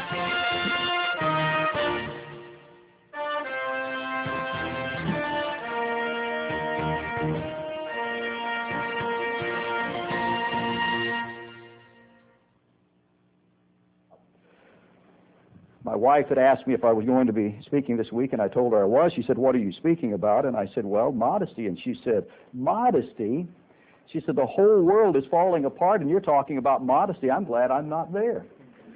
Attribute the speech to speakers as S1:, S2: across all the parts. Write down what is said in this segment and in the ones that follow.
S1: My wife had asked me if I was going to be speaking this week, and I told her I was. She said, "What are you speaking about?" And I said, "Well, modesty." And she said, "Modesty?" She said, "The whole world is falling apart, and you're talking about modesty. I'm glad I'm not there."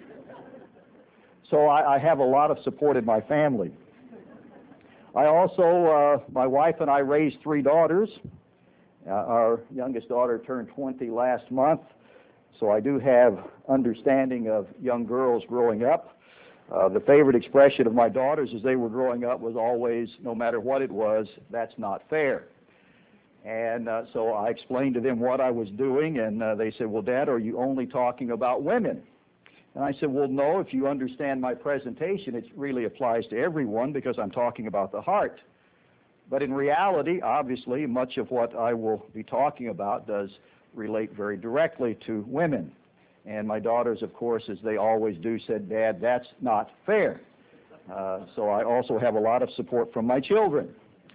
S1: So I have a lot of support in my family. I also, my wife and I raised 3 daughters. Our youngest daughter turned 20 last month, so I do have understanding of young girls growing up. The favorite expression of my daughters as they were growing up was always, no matter what it was, "That's not fair." And so I explained to them what I was doing, and they said, "Well, Dad, are you only talking about women?" And I said, "Well, no, if you understand my presentation, it really applies to everyone because I'm talking about the heart." But in reality, obviously, much of what I will be talking about does relate very directly to women. And my daughters, of course, as they always do, said, "Dad, that's not fair." So I also have a lot of support from my children.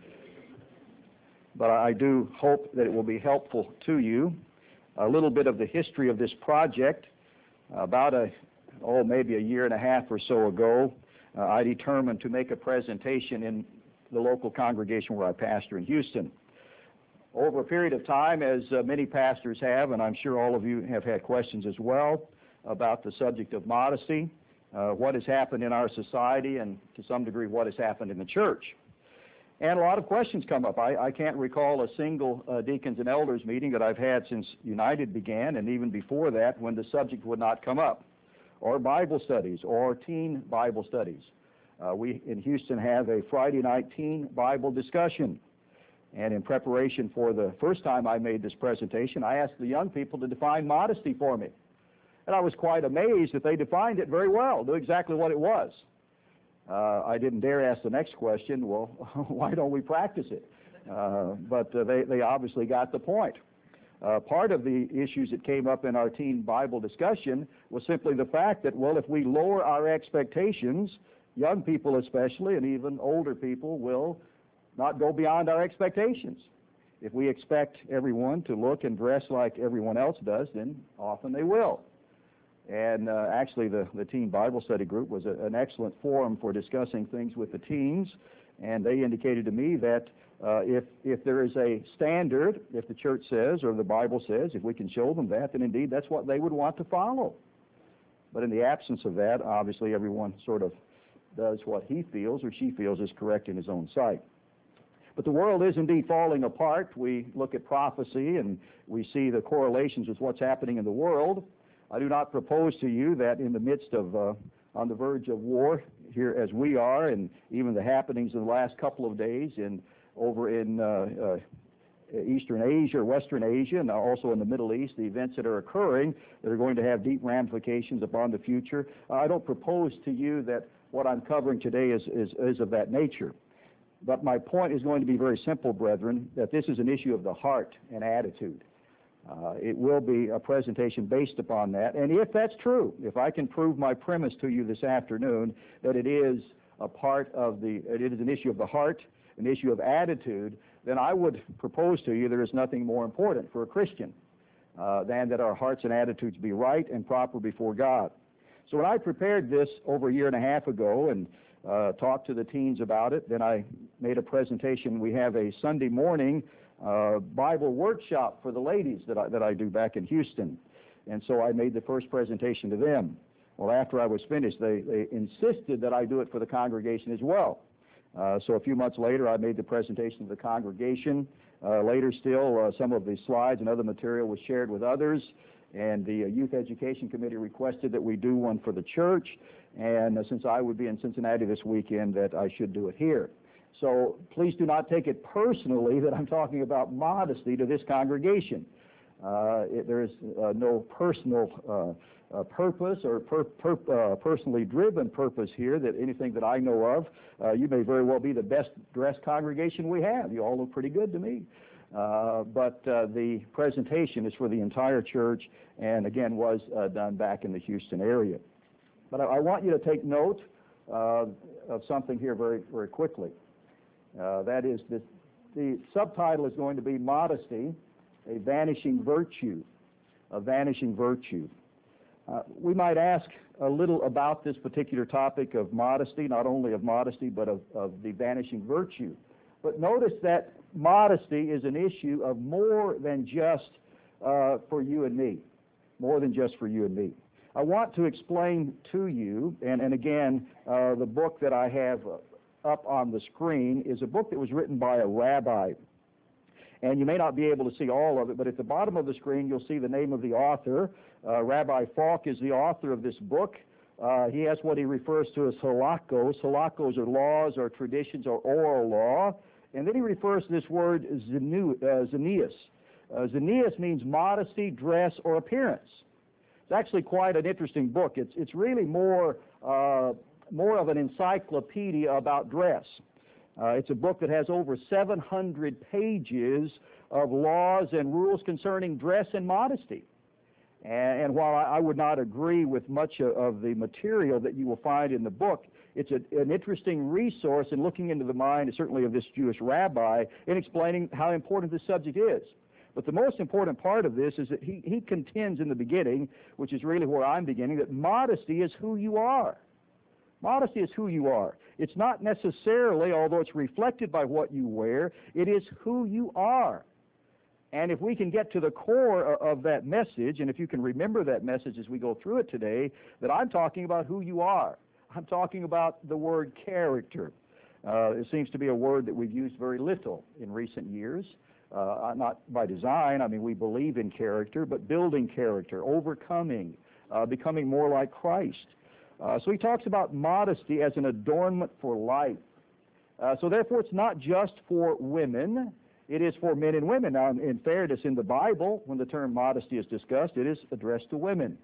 S1: But I do hope that it will be helpful to you. A little bit of the history of this project. About maybe a year and a half or so ago, I determined to make a presentation in the local congregation where I pastor in Houston. Over a period of time, as many pastors have, and I'm sure all of you have had questions as well about the subject of modesty, what has happened in our society, and to some degree what has happened in the church. And a lot of questions come up. I can't recall a single deacons and elders meeting that I've had since United began, and even before that, when the subject would not come up, or Bible studies, or teen Bible studies. We in Houston have a Friday night teen Bible discussion. And in preparation for the first time I made this presentation, I asked the young people to define modesty for me. And I was quite amazed that they defined it very well, knew exactly what it was. I didn't dare ask the next question, well, why don't we practice it? But they obviously got the point. Part of the issues that came up in our teen Bible discussion was simply the fact that, well, if we lower our expectations, young people especially, and even older people will not go beyond our expectations. If we expect everyone to look and dress like everyone else does, then often they will. And actually the teen Bible study group was an excellent forum for discussing things with the teens, and they indicated to me that if there is a standard, if the church says or the Bible says, if we can show them that, then indeed that's what they would want to follow. But in the absence of that, obviously everyone sort of does what he feels or she feels is correct in his own sight. But the world is indeed falling apart. We look at prophecy and we see the correlations with what's happening in the world. I do not propose to you that in the midst of, on the verge of war here as we are, and even the happenings of the last couple of days over in Eastern Asia or Western Asia, and also in the Middle East, the events that are occurring that are going to have deep ramifications upon the future. I don't propose to you that what I'm covering today is of that nature. But my point is going to be very simple, brethren, that this is an issue of the heart and attitude. It will be a presentation based upon that. And if that's true, if I can prove my premise to you this afternoon, that it is an issue of the heart, an issue of attitude, then I would propose to you there is nothing more important for a Christian than that our hearts and attitudes be right and proper before God. So when I prepared this over a year and a half ago and talked to the teens about it, then I made a presentation. We have a Sunday morning Bible workshop for the ladies that I do back in Houston. And so I made the first presentation to them. Well, after I was finished, they insisted that I do it for the congregation as well. So a few months later, I made the presentation to the congregation. Later still, some of the slides and other material was shared with others. And the Youth Education Committee requested that we do one for the church. And since I would be in Cincinnati this weekend, that I should do it here. So please do not take it personally that I'm talking about modesty to this congregation. There is no personal purpose or personally driven purpose here, that anything that I know of. You may very well be the best dressed congregation we have. You all look pretty good to me. But the presentation is for the entire church, and again was done back in the Houston area. But I want you to take note of something here very, very quickly. That is, the subtitle is going to be Modesty, a Vanishing Virtue. A vanishing virtue. We might ask a little about this particular topic of modesty, not only of modesty, but of the vanishing virtue. But notice that modesty is an issue of more than just for you and me. More than just for you and me. I want to explain to you, and again, the book that I have up on the screen is a book that was written by a rabbi. And you may not be able to see all of it, but at the bottom of the screen you'll see the name of the author. Rabbi Falk is the author of this book. He has what he refers to as halakos. Halakos are laws or traditions or oral law. And then he refers to this word zennius. Zennius means modesty, dress, or appearance. It's actually quite an interesting book. It's really more of an encyclopedia about dress. It's a book that has over 700 pages of laws and rules concerning dress and modesty. And while I would not agree with much of the material that you will find in the book, it's an interesting resource in looking into the mind, certainly of this Jewish rabbi, in explaining how important this subject is. But the most important part of this is that he contends in the beginning, which is really where I'm beginning, that modesty is who you are. Modesty is who you are. It's not necessarily, although it's reflected by what you wear, it is who you are. And if we can get to the core of that message, and if you can remember that message as we go through it today, that I'm talking about who you are. I'm talking about the word character. It seems to be a word that we've used very little in recent years. Not by design. I mean, we believe in character, but building character, overcoming, becoming more like Christ. So he talks about modesty as an adornment for life. So therefore, it's not just for women. It is for men and women. Now, in fairness, in the Bible, when the term modesty is discussed, it is addressed to women.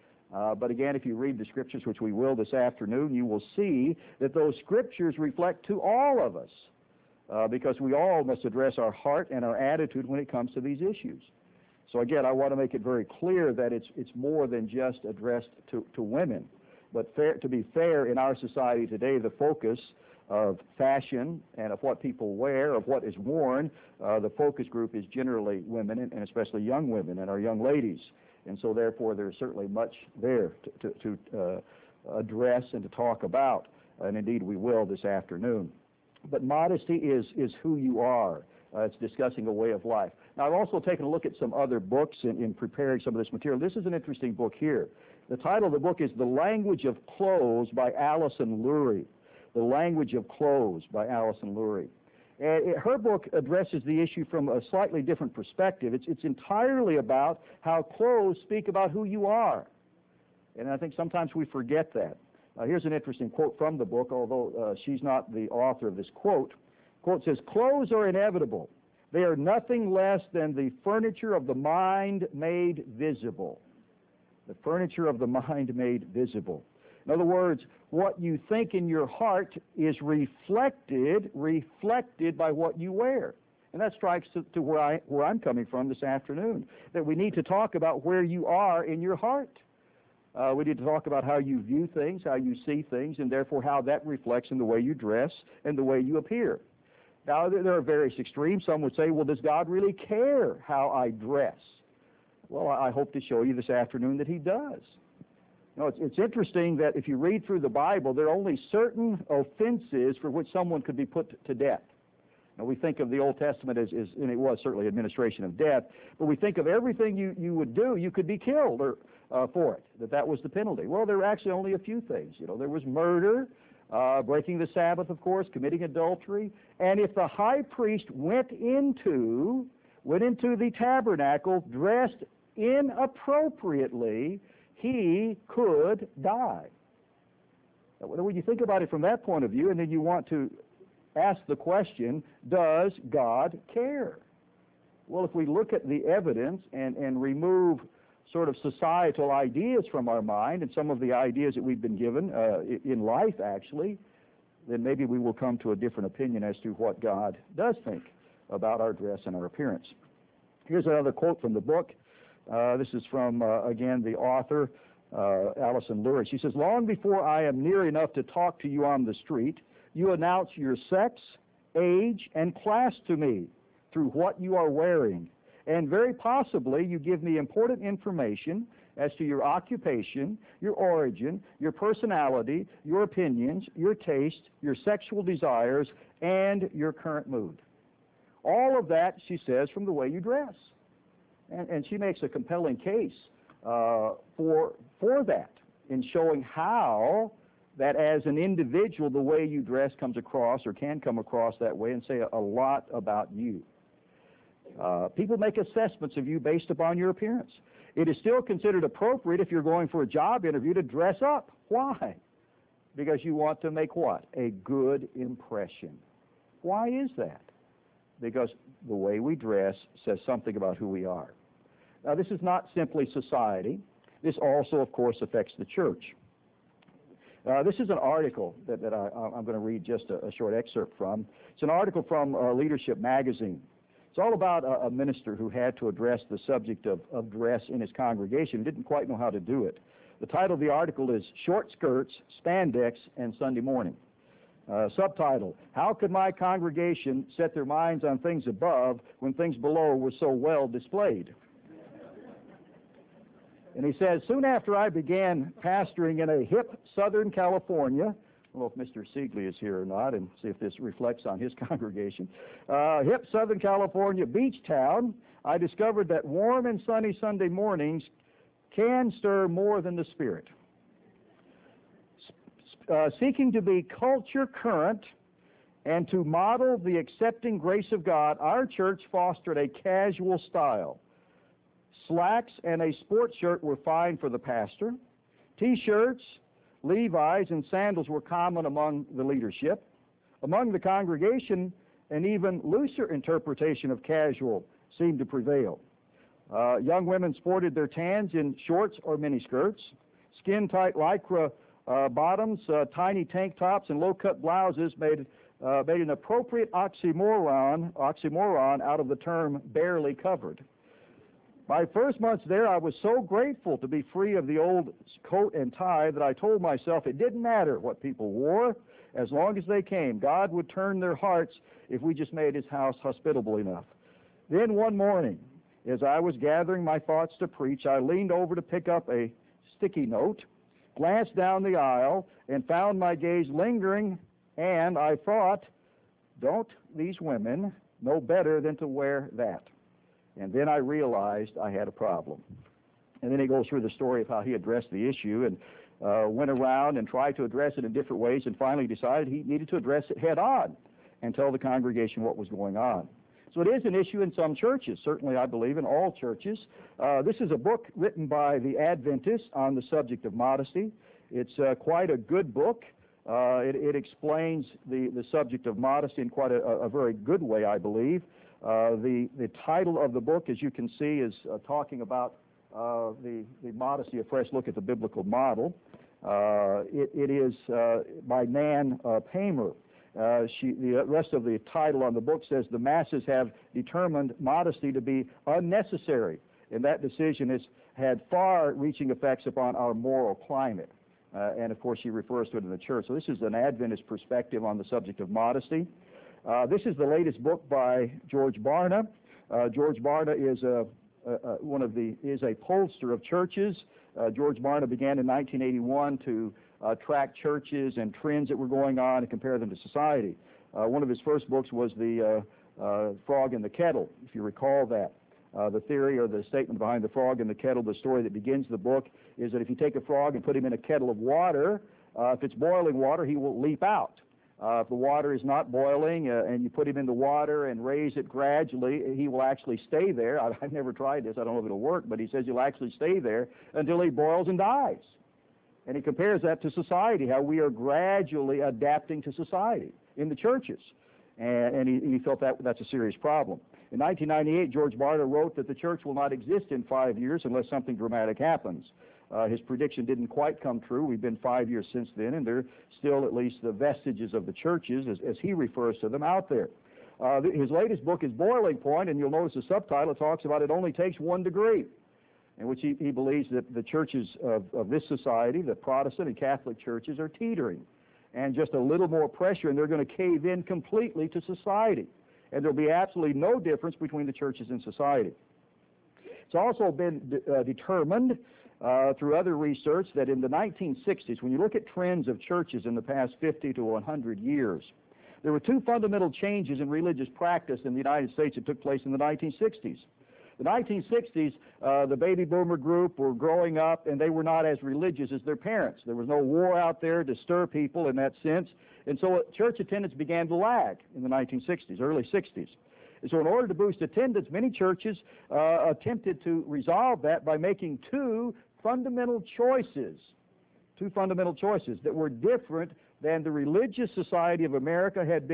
S1: But again, if you read the Scriptures, which we will this afternoon, you will see that those Scriptures reflect to all of us. Because we all must address our heart and our attitude when it comes to these issues. So again, I want to make it very clear that it's more than just addressed to women. But to be fair, in our society today, the focus of fashion and of what people wear, of what is worn, the focus group is generally women, and especially young women and our young ladies. And so therefore, there's certainly much there to address and to talk about. And indeed, we will this afternoon. But modesty is who you are. It's discussing a way of life. Now, I've also taken a look at some other books in preparing some of this material. This is an interesting book here. The title of the book is The Language of Clothes by Alison Lurie. The Language of Clothes by Alison Lurie. And her book addresses the issue from a slightly different perspective. It's entirely about how clothes speak about who you are. And I think sometimes we forget that. Here's an interesting quote from the book, although she's not the author of this quote. Quote says, "Clothes are inevitable. They are nothing less than the furniture of the mind made visible." The furniture of the mind made visible. In other words, what you think in your heart is reflected by what you wear. And that strikes to where I'm coming from this afternoon, that we need to talk about where you are in your heart. We need to talk about how you view things, how you see things, and therefore how that reflects in the way you dress and the way you appear. Now, there are various extremes. Some would say, well, does God really care how I dress? Well, I hope to show you this afternoon that He does. You know, it's interesting that if you read through the Bible, there are only certain offenses for which someone could be put to death. Now, we think of the Old Testament as and it was certainly administration of death, but we think of everything you would do, you could be killed for it, that was the penalty. Well, there were actually only a few things. You know, there was murder, breaking the Sabbath, of course, committing adultery, and if the high priest went into the tabernacle dressed inappropriately, he could die. Now, when you think about it from that point of view, and then you want to ask the question, does God care? Well, if we look at the evidence and remove sort of societal ideas from our mind and some of the ideas that we've been given in life, actually, then maybe we will come to a different opinion as to what God does think about our dress and our appearance. Here's another quote from the book. This is from, again, the author, Allison Lurie. She says, long before I am near enough to talk to you on the street, you announce your sex, age, and class to me through what you are wearing. And very possibly you give me important information as to your occupation, your origin, your personality, your opinions, your taste, your sexual desires, and your current mood. All of that, she says, from the way you dress. And she makes a compelling case for that in showing how that as an individual, the way you dress comes across or can come across that way and say a lot about you. People make assessments of you based upon your appearance. It is still considered appropriate if you're going for a job interview to dress up. Why? Because you want to make what? A good impression. Why is that? Because the way we dress says something about who we are. Now, this is not simply society. This also, of course, affects the church. This is an article that I'm going to read just a short excerpt from. It's an article from Leadership Magazine. It's all about a minister who had to address the subject of dress in his congregation. He didn't quite know how to do it. The title of the article is Short Skirts, Spandex, and Sunday Morning. Subtitle, How Could My Congregation Set Their Minds on Things Above when Things Below Were So Well Displayed? And he says, soon after I began pastoring in a hip Southern California, I don't know if Mr. Siegley is here or not, and see if this reflects on his congregation. Hip Southern California beach town, I discovered that warm and sunny Sunday mornings can stir more than the spirit. Seeking to be culture current and to model the accepting grace of God, our church fostered a casual style. Slacks and a sports shirt were fine for the pastor. T-shirts, Levi's, and sandals were common among the leadership. Among the congregation, an even looser interpretation of casual seemed to prevail. Young women sported their tans in shorts or miniskirts, skin-tight lycra bottoms, tiny tank tops, and low-cut blouses made an appropriate oxymoron out of the term barely covered. My first months there, I was so grateful to be free of the old coat and tie that I told myself it didn't matter what people wore as long as they came. God would turn their hearts if we just made his house hospitable enough. Then one morning, as I was gathering my thoughts to preach, I leaned over to pick up a sticky note, glanced down the aisle, and found my gaze lingering, and I thought, don't these women know better than to wear that? And then I realized I had a problem. And then he goes through the story of how he addressed the issue and went around and tried to address it in different ways and finally decided he needed to address it head on and tell the congregation what was going on. So it is an issue in some churches, certainly I believe in all churches. This is a book written by the Adventists on the subject of modesty. It's quite a good book. It explains the subject of modesty in quite a very good way, I believe. The title of the book, as you can see, is talking about the modesty, a fresh look at the biblical model. It is by Nan Paymer. The rest of the title on the book says the masses have determined modesty to be unnecessary, and that decision has had far-reaching effects upon our moral climate. And of course, she refers to it in the church. So this is an Adventist perspective on the subject of modesty. This is the latest book by George Barna. George Barna is a pollster of churches. George Barna began in 1981 to track churches and trends that were going on and compare them to society. One of his first books was the Frog in the Kettle, if you recall that. The theory or the statement behind the frog in the kettle, the story that begins the book, is that if you take a frog and put him in a kettle of water, if it's boiling water, he will leap out. If the water is not boiling and you put him in the water and raise it gradually, he will actually stay there. I've never tried this. I don't know if it'll work, but he says he'll actually stay there until he boils and dies. And he compares that to society, how we are gradually adapting to society in the churches. And he felt that's a serious problem. In 1998, George Barna wrote that the church will not exist in 5 years unless something dramatic happens. His prediction didn't quite come true. We've been 5 years since then, and there are still at least the vestiges of the churches, as he refers to them, out there. His latest book is Boiling Point, and you'll notice the subtitle talks about it only takes 1 degree. in which he believes that the churches of this society, the Protestant and Catholic churches, are teetering. And just a little more pressure, and they're going to cave in completely to society. And there'll be absolutely no difference between the churches and society. It's also been determined through other research that in the 1960s, when you look at trends of churches in the past 50 to 100 years, there were two fundamental changes in religious practice in the United States that took place in the 1960s. The 1960s, the baby boomer group were growing up, and they were not as religious as their parents. There was no war out there to stir people in that sense, and so church attendance began to lag in the 1960s, early 60s. And so in order to boost attendance, many churches attempted to resolve that by making two fundamental choices that were different than the religious society of America had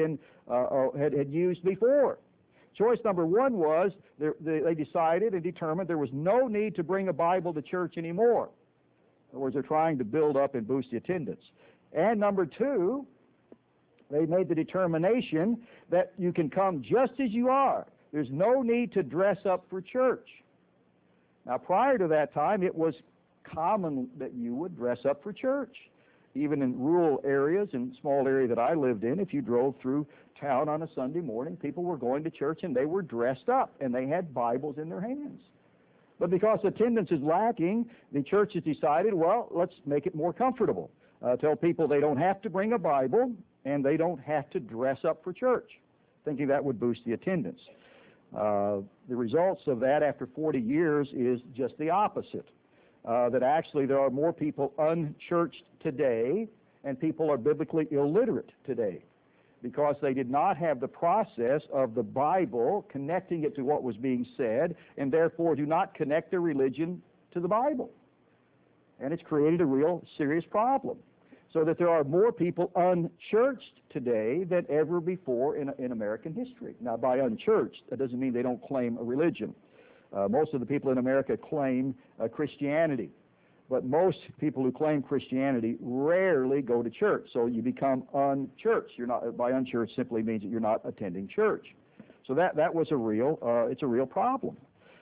S1: used before. Choice number one was they decided and determined there was no need to bring a Bible to church anymore. In other words, they're trying to build up and boost the attendance. And number two, they made the determination that you can come just as you are. There's no need to dress up for church. Now, prior to that time, it was common that you would dress up for church. Even in rural areas, in small area that I lived in, if you drove through town on a Sunday morning, people were going to church and they were dressed up and they had Bibles in their hands. But because attendance is lacking, the churches decided, well, let's make it more comfortable. Tell people they don't have to bring a Bible and they don't have to dress up for church, thinking that would boost the attendance. The results of that after 40 years is just the opposite. That actually there are more people unchurched today and people are biblically illiterate today because they did not have the process of the Bible connecting it to what was being said and therefore do not connect their religion to the Bible. And it's created a real serious problem. So that there are more people unchurched today than ever before in American history. Now, by unchurched, that doesn't mean they don't claim a religion. Most of the people in America claim Christianity, but most people who claim Christianity rarely go to church. So you become unchurched. You're not. By unchurched simply means that you're not attending church. So that was it's a real problem.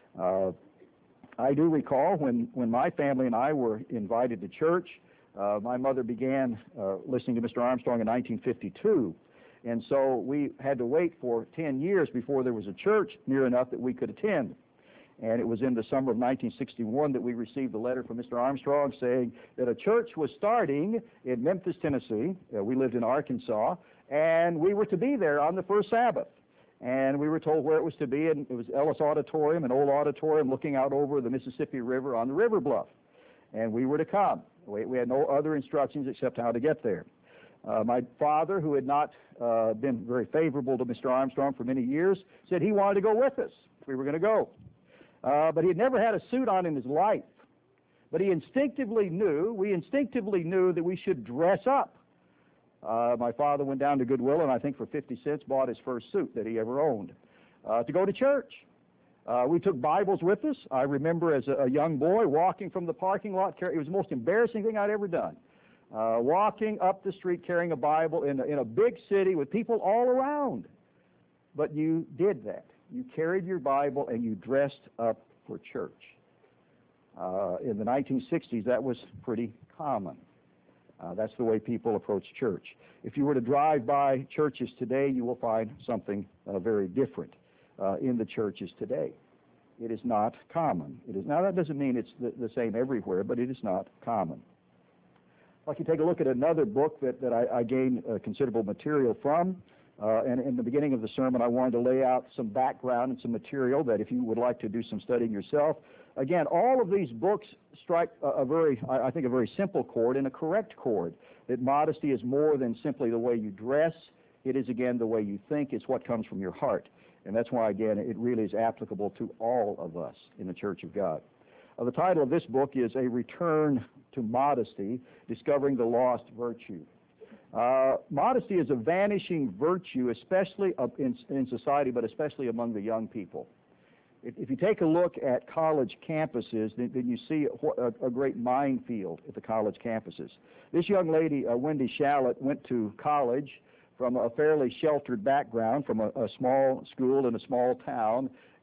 S1: I do recall when my family and I were invited to church. My mother began listening to Mr. Armstrong in 1952. And so we had to wait for 10 years before there was a church near enough that we could attend. And it was in the summer of 1961 that we received a letter from Mr. Armstrong saying that a church was starting in Memphis, Tennessee. We lived in Arkansas, and we were to be there on the first Sabbath. And we were told where it was to be, and it was Ellis Auditorium, an old auditorium looking out over the Mississippi River on the river bluff. And we were to come. We had no other instructions except how to get there. My father, who had not been very favorable to Mr. Armstrong for many years, said he wanted to go with us if we were going to go. But he had never had a suit on in his life. But we instinctively knew that we should dress up. My father went down to Goodwill and I think for 50 cents bought his first suit that he ever owned to go to church. We took Bibles with us. I remember as a young boy walking from the parking lot. It was the most embarrassing thing I'd ever done. Walking up the street carrying a Bible in a big city with people all around. But you did that. You carried your Bible and you dressed up for church. In the 1960s, that was pretty common. That's the way people approach church. If you were to drive by churches today, you will find something very different in the churches today. It is not common. Now, that doesn't mean it's the same everywhere, but it is not common. I'd like you to take a look at another book that I gained considerable material from. And in the beginning of the sermon, I wanted to lay out some background and some material that if you would like to do some studying yourself. Again, all of these books strike a very simple chord and a correct chord, that modesty is more than simply the way you dress. It is, again, the way you think. It's what comes from your heart. And that's why, again, it really is applicable to all of us in the Church of God. The title of this book is A Return to Modesty, Discovering the Lost Virtue. Modesty is a vanishing virtue, especially in society, but especially among the young people. If you take a look at college campuses, then you see a great minefield at the college campuses. This young lady, Wendy Shallett, went to college from a fairly sheltered background, from a small school in a small town,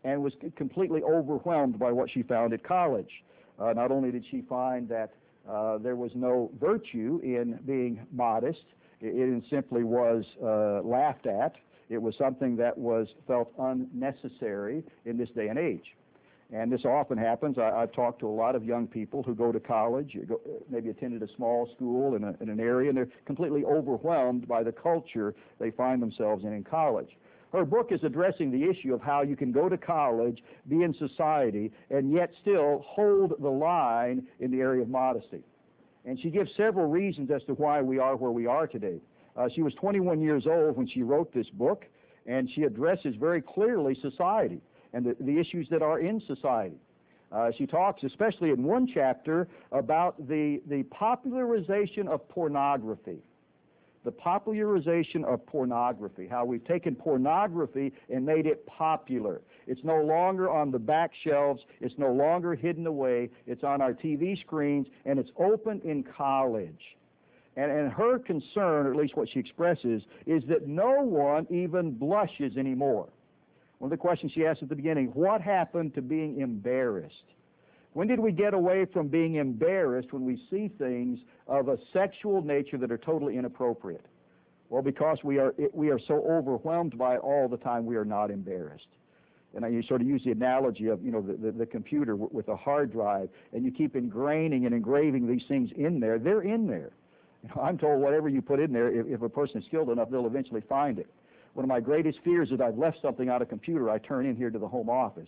S1: and was completely overwhelmed by what she found at college. Not only did she find that there was no virtue in being modest, it simply was laughed at. It was something that was felt unnecessary in this day and age. And this often happens. I've talked to a lot of young people who go to college, maybe attended a small school in an area, and they're completely overwhelmed by the culture they find themselves in college. Her book is addressing the issue of how you can go to college, be in society, and yet still hold the line in the area of modesty. And she gives several reasons as to why we are where we are today. She was 21 years old when she wrote this book, and she addresses very clearly society and the issues that are in society. She talks, especially in one chapter, about the popularization of pornography. The popularization of pornography, how we've taken pornography and made it popular. It's no longer on the back shelves, it's no longer hidden away, it's on our TV screens, and it's open in college. And her concern, or at least what she expresses, is that no one even blushes anymore. One of the questions she asked at the beginning, what happened to being embarrassed? When did we get away from being embarrassed when we see things of a sexual nature that are totally inappropriate? Well, because we are so overwhelmed by it all the time, we are not embarrassed. And you sort of use the analogy of, the computer with a hard drive, and you keep ingraining and engraving these things in there. They're in there. I'm told whatever you put in there, if a person is skilled enough, they'll eventually find it. One of my greatest fears is I've left something on a computer I turn in here to the home office.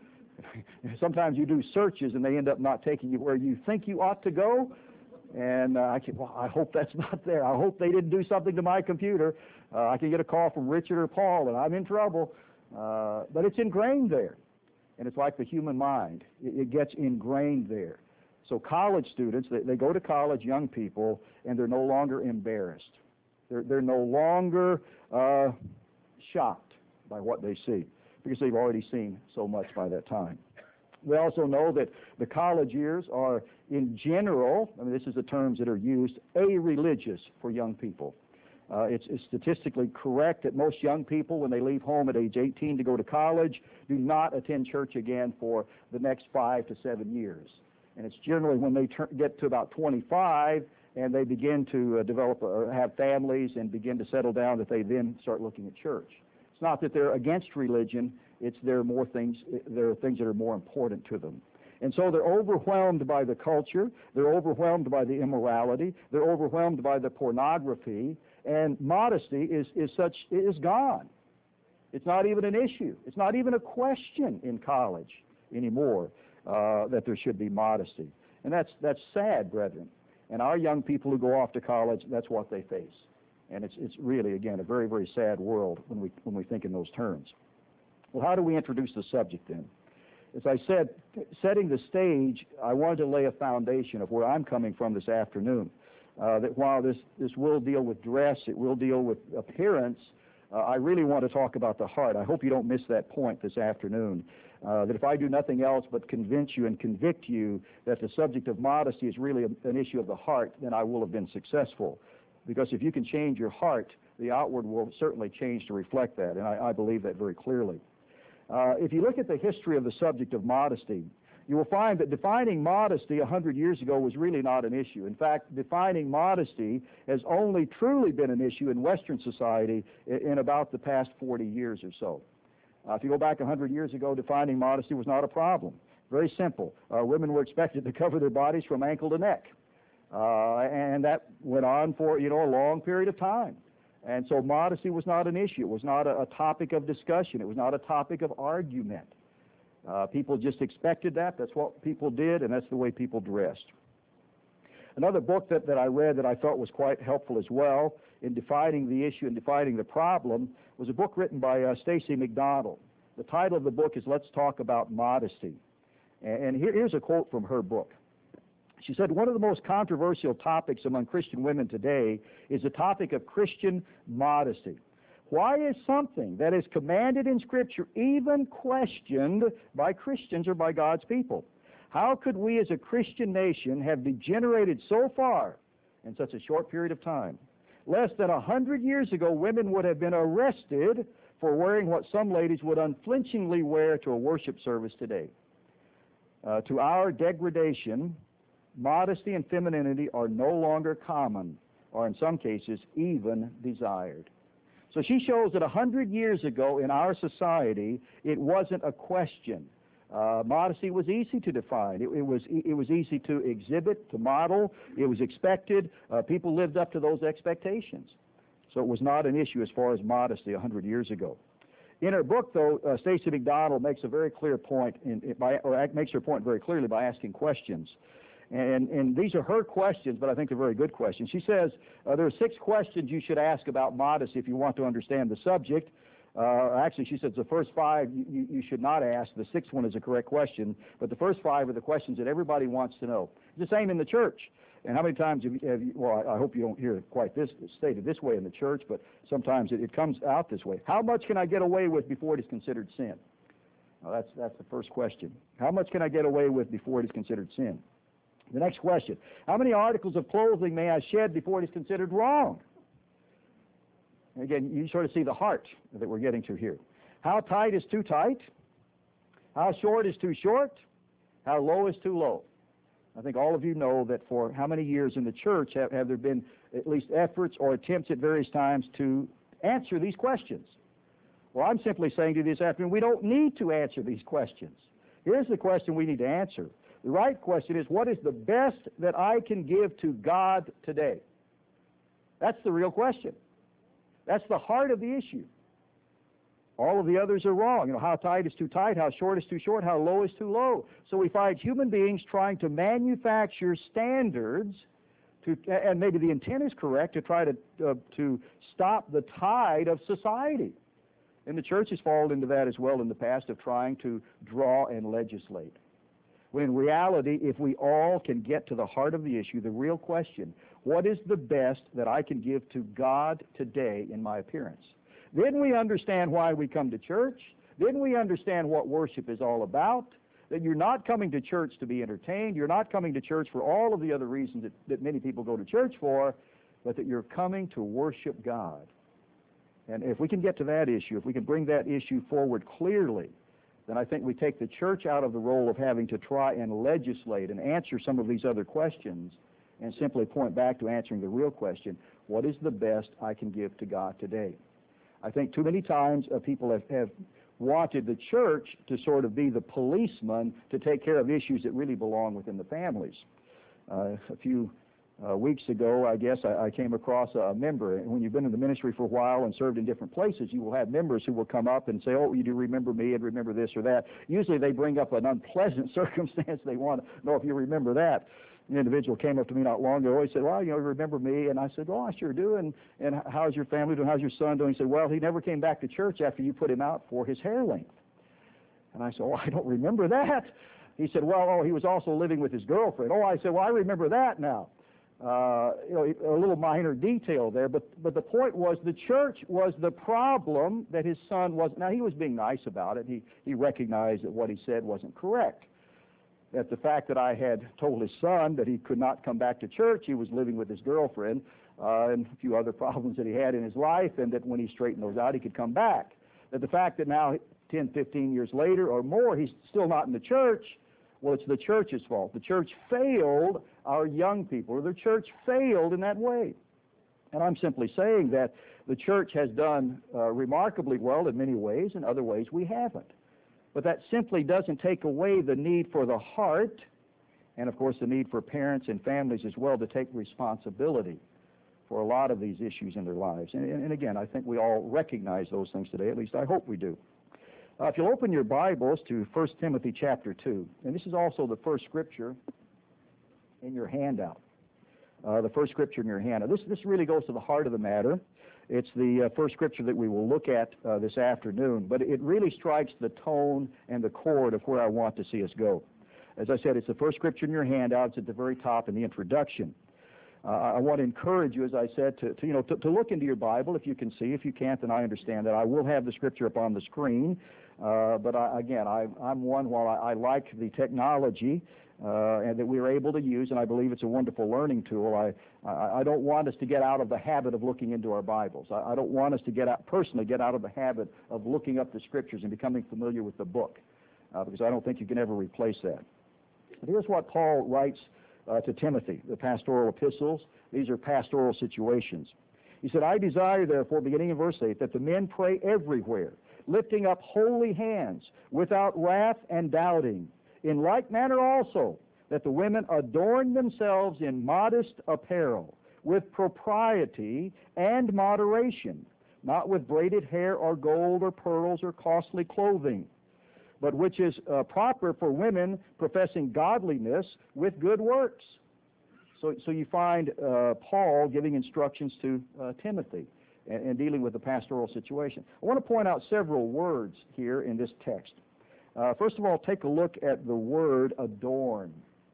S1: Sometimes you do searches and they end up not taking you where you think you ought to go. And I hope that's not there. I hope they didn't do something to my computer. I can get a call from Richard or Paul and I'm in trouble. But it's ingrained there. And it's like the human mind. It gets ingrained there. So college students, they go to college, young people, and they're no longer embarrassed. They're no longer shocked by what they see, because they've already seen so much by that time. We also know that the college years are, in general, this is the terms that are used, a-religious for young people. It's statistically correct that most young people, when they leave home at age 18 to go to college, do not attend church again for the next 5 to 7 years. And it's generally when they get to about 25 and they begin to develop or have families and begin to settle down that they then start looking at church. It's not that they're against religion, it's there are things that are more important to them. And so they're overwhelmed by the culture, they're overwhelmed by the immorality, they're overwhelmed by the pornography, and modesty is gone. It's not even an issue. It's not even a question in college anymore that there should be modesty. And that's sad, brethren. And our young people who go off to college, that's what they face. And it's really, again, a very, very sad world when we think in those terms. Well, how do we introduce the subject then? As I said, setting the stage, I wanted to lay a foundation of where I'm coming from this afternoon. That while this will deal with dress, it will deal with appearance, I really want to talk about the heart. I hope you don't miss that point this afternoon. That if I do nothing else but convince you and convict you that the subject of modesty is really an issue of the heart, then I will have been successful. Because if you can change your heart, the outward will certainly change to reflect that, and I believe that very clearly. If you look at the history of the subject of modesty, you will find that defining modesty 100 years ago was really not an issue. In fact, defining modesty has only truly been an issue in Western society in about the past 40 years or so. If you go back 100 years ago, defining modesty was not a problem. Very simple. Women were expected to cover their bodies from ankle to neck. And that went on for, a long period of time. And so modesty was not an issue. It was not a topic of discussion. It was not a topic of argument. People just expected that. That's what people did, and that's the way people dressed. Another book that I read that I thought was quite helpful as well in defining the issue and defining the problem was a book written by Stacy McDonald. The title of the book is Let's Talk About Modesty. And here's a quote from her book. She said, one of the most controversial topics among Christian women today is the topic of Christian modesty. Why is something that is commanded in Scripture even questioned by Christians or by God's people? How could we as a Christian nation have degenerated so far in such a short period of time? Less than 100 years ago, women would have been arrested for wearing what some ladies would unflinchingly wear to a worship service today. To our degradation, modesty and femininity are no longer common, or in some cases, even desired. So she shows that 100 years ago in our society, it wasn't a question. Modesty was easy to define. It was easy to exhibit, to model. It was expected. People lived up to those expectations. So it was not an issue as far as modesty 100 years ago. In her book, though, Stacey McDonald makes a very clear point, makes her point very clearly by asking questions. And these are her questions, but I think they're very good questions. She says there are 6 questions you should ask about modesty if you want to understand the subject. Actually, she says the first 5 you should not ask. The 6th one is a correct question, but the first 5 are the questions that everybody wants to know. It's the same in the church. And how many times have you well, I hope you don't hear it quite this stated this way in the church, but sometimes it comes out this way. How much can I get away with before it is considered sin? Now, that's the first question. How much can I get away with before it is considered sin? The next question, how many articles of clothing may I shed before it is considered wrong? And again, you sort of see the heart that we're getting to here. How tight is too tight? How short is too short? How low is too low? I think all of you know that for how many years in the church have there been at least efforts or attempts at various times to answer these questions? Well, I'm simply saying to you this afternoon, we don't need to answer these questions. Here's the question we need to answer. The right question is, what is the best that I can give to God today? That's the real question. That's the heart of the issue. All of the others are wrong. You know, how tight is too tight, how short is too short, how low is too low. So we find human beings trying to manufacture standards, and maybe the intent is correct, to try to stop the tide of society. And the church has fallen into that as well in the past, of trying to draw and legislate. When in reality, if we all can get to the heart of the issue, the real question, what is the best that I can give to God today in my appearance? Then we understand why we come to church. Then we understand what worship is all about, that you're not coming to church to be entertained. You're not coming to church for all of the other reasons that many people go to church for, but that you're coming to worship God. And if we can get to that issue, if we can bring that issue forward clearly, then I think we take the church out of the role of having to try and legislate and answer some of these other questions, and simply point back to answering the real question, what is the best I can give to God today? I think too many times people have wanted the church to sort of be the policeman to take care of issues that really belong within the families. A few weeks ago, I guess, I came across a member, and when you've been in the ministry for a while and served in different places, you will have members who will come up and say, oh, you do remember me and remember this or that. Usually they bring up an unpleasant circumstance. They want to know if you remember that. An individual came up to me not long ago. He said, well, you remember me? And I said, oh, I sure do. And how's your family doing? How's your son doing? He said, well, he never came back to church after you put him out for his hair length. And I said, oh, I don't remember that. He said, well, he was also living with his girlfriend. Oh, I said, well, I remember that now. A little minor detail there, but the point was the church was the problem that his son was. Now, he was being nice about it. He recognized that what he said wasn't correct. That the fact that I had told his son that he could not come back to church, he was living with his girlfriend, and a few other problems that he had in his life, and that when he straightened those out, he could come back. That the fact that now, 10, 15 years later or more, he's still not in the church, well, it's the church's fault. The church failed our young people, or the church failed in that way. And I'm simply saying that the church has done remarkably well in many ways, in other ways we haven't. But that simply doesn't take away the need for the heart, and of course the need for parents and families as well to take responsibility for a lot of these issues in their lives. And again, I think we all recognize those things today, at least I hope we do. If you'll open your Bibles to 1 Timothy chapter 2, and this is also the first scripture in your handout. The first scripture in your handout. This really goes to the heart of the matter. It's the first scripture that we will look at this afternoon, but it really strikes the tone and the chord of where I want to see us go. As I said, it's the first scripture in your handout. It's at the very top in the introduction. I want to encourage you, as I said, to look into your Bible if you can see. If you can't, then I understand that. I will have the scripture up on the screen, but I'm one, while I like the technology, and that we're able to use, and I believe it's a wonderful learning tool. I don't want us to get out of the habit of looking into our Bibles. I don't want us to get out of the habit of looking up the Scriptures and becoming familiar with the book, because I don't think you can ever replace that. But here's what Paul writes to Timothy, the pastoral epistles. These are pastoral situations. He said, I desire, therefore, beginning in verse 8, that the men pray everywhere, lifting up holy hands, without wrath and doubting. In like manner also, that the women adorn themselves in modest apparel, with propriety and moderation, not with braided hair or gold or pearls or costly clothing, but which is proper for women professing godliness with good works. So you find Paul giving instructions to Timothy and dealing with the pastoral situation. I want to point out several words here in this text. First of all, take a look at the word adorn.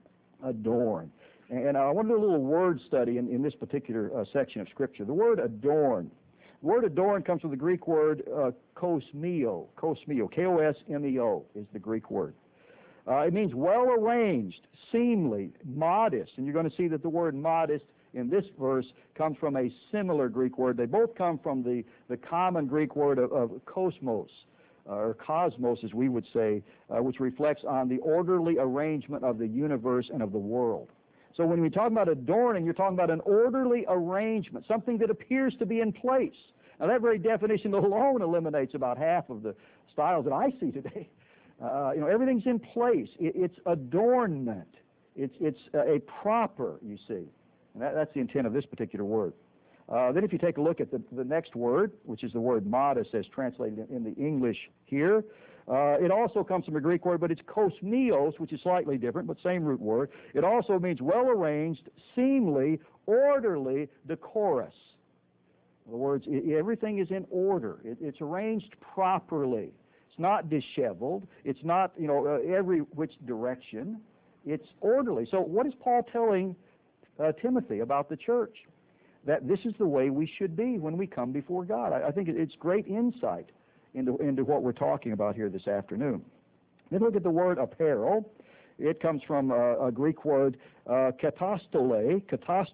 S1: Adorn. And I want to do a little word study in this particular section of Scripture. The word adorn. The word adorn comes from the Greek word kosmeo. Kosmeo. K-O-S-M-E-O is the Greek word. It means well-arranged, seemly, modest. And you're going to see that the word modest in this verse comes from a similar Greek word. They both come from the common Greek word of kosmos, or cosmos as we would say, which reflects on the orderly arrangement of the universe and of the world. So when we talk about adorning, you're talking about an orderly arrangement, something that appears to be in place. Now that very definition alone eliminates about half of the styles that I see today. Everything's in place. It's adornment. It's a proper, you see. And that's the intent of this particular word. Then if you take a look at the next word, which is the word modest as translated in the English here, it also comes from a Greek word, but it's kosmios, which is slightly different, but same root word. It also means well-arranged, seemly, orderly, decorous. In other words, everything is in order. It's arranged properly. It's not disheveled. It's not, every which direction. It's orderly. So what is Paul telling Timothy about the church? That this is the way we should be when we come before God. I think it's great insight into what we're talking about here this afternoon. Then look at the word apparel. It comes from a Greek word, katastole.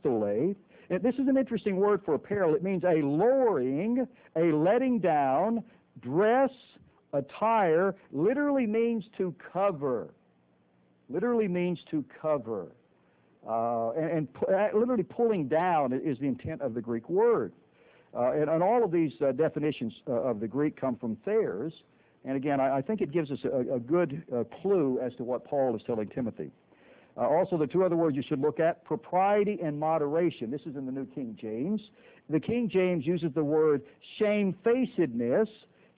S1: And this is an interesting word for apparel. It means a lowering, a letting down, dress, attire, literally means to cover. Literally means to cover. And literally pulling down is the intent of the Greek word. And all of these definitions of the Greek come from Thayer's. And again, I think it gives us a good clue as to what Paul is telling Timothy. Also, the two other words you should look at, propriety and moderation. This is in the New King James. The King James uses the word shamefacedness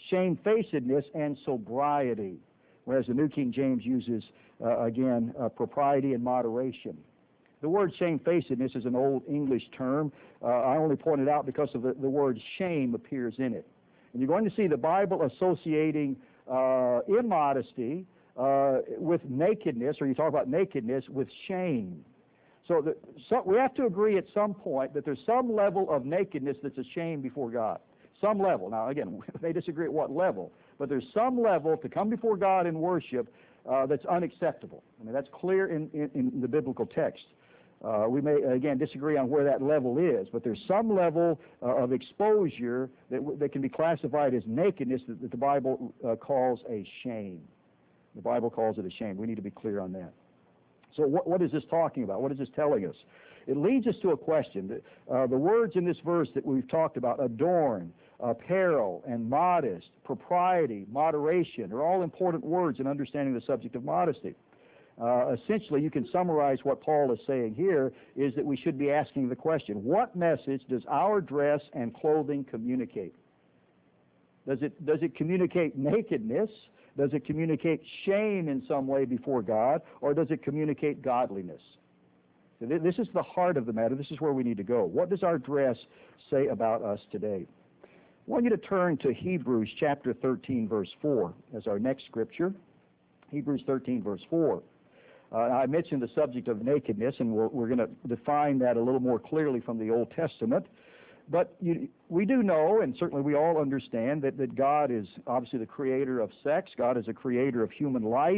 S1: and sobriety, whereas the New King James uses, propriety and moderation. The word shamefacedness is an old English term. I only point it out because of the word shame appears in it. And you're going to see the Bible associating immodesty with nakedness, or you talk about nakedness with shame. So we have to agree at some point that there's some level of nakedness that's a shame before God. Some level. Now, again, they disagree at what level, but there's some level to come before God in worship that's unacceptable. I mean, that's clear in the biblical text. We may, again, disagree on where that level is, but there's some level of exposure that can be classified as nakedness that the Bible calls a shame. The Bible calls it a shame. We need to be clear on that. So what is this talking about? What is this telling us? It leads us to a question. The words in this verse that we've talked about, adorn, apparel, and modest, propriety, moderation, are all important words in understanding the subject of modesty. Essentially, you can summarize what Paul is saying here is that we should be asking the question, what message does our dress and clothing communicate? Does it communicate nakedness? Does it communicate shame in some way before God? Or does it communicate godliness? So this is the heart of the matter. This is where we need to go. What does our dress say about us today? I want you to turn to Hebrews chapter 13, verse 4 as our next scripture. Hebrews 13, verse 4. I mentioned the subject of nakedness, and we're going to define that a little more clearly from the Old Testament. But we do know, and certainly we all understand, that God is obviously the creator of sex. God is a creator of human life.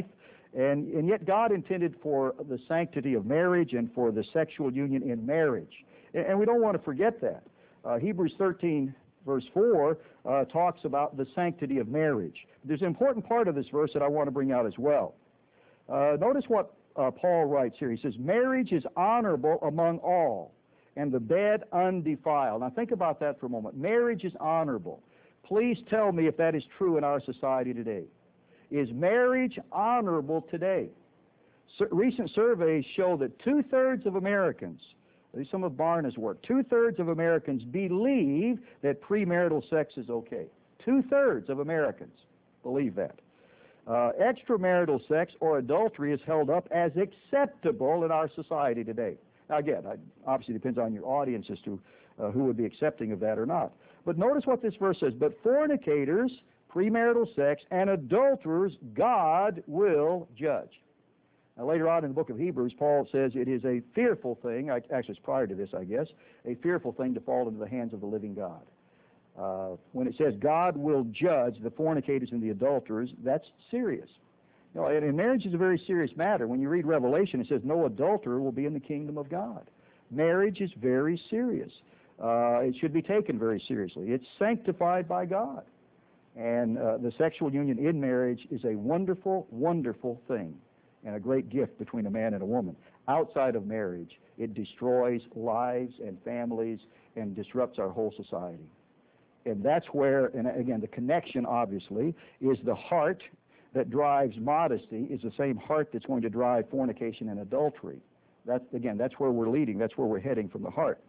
S1: And yet God intended for the sanctity of marriage and for the sexual union in marriage. And we don't want to forget that. Hebrews 13, verse 4, talks about the sanctity of marriage. There's an important part of this verse that I want to bring out as well. Notice what Paul writes here. He says, marriage is honorable among all, and the bed undefiled. Now think about that for a moment. Marriage is honorable. Please tell me if that is true in our society today. Is marriage honorable today? Recent surveys show that 2/3 of Americans, these are some of Barna's work, 2/3 of Americans believe that premarital sex is okay. 2/3 of Americans believe that. Extramarital sex or adultery is held up as acceptable in our society today. Now again, it obviously depends on your audience as to who would be accepting of that or not. But notice what this verse says. But fornicators, premarital sex, and adulterers God will judge. Now later on in the book of Hebrews, Paul says it is a fearful thing, actually it's prior to this I guess, a fearful thing to fall into the hands of the living God. When it says God will judge the fornicators and the adulterers, that's serious. You know, and marriage is a very serious matter. When you read Revelation, it says no adulterer will be in the kingdom of God. Marriage is very serious. It should be taken very seriously. It's sanctified by God. And the sexual union in marriage is a wonderful, wonderful thing and a great gift between a man and a woman. Outside of marriage, it destroys lives and families and disrupts our whole society. And that's where, and again, the connection, obviously, is the heart that drives modesty is the same heart that's going to drive fornication and adultery. That's where we're leading. That's where we're heading from the heart.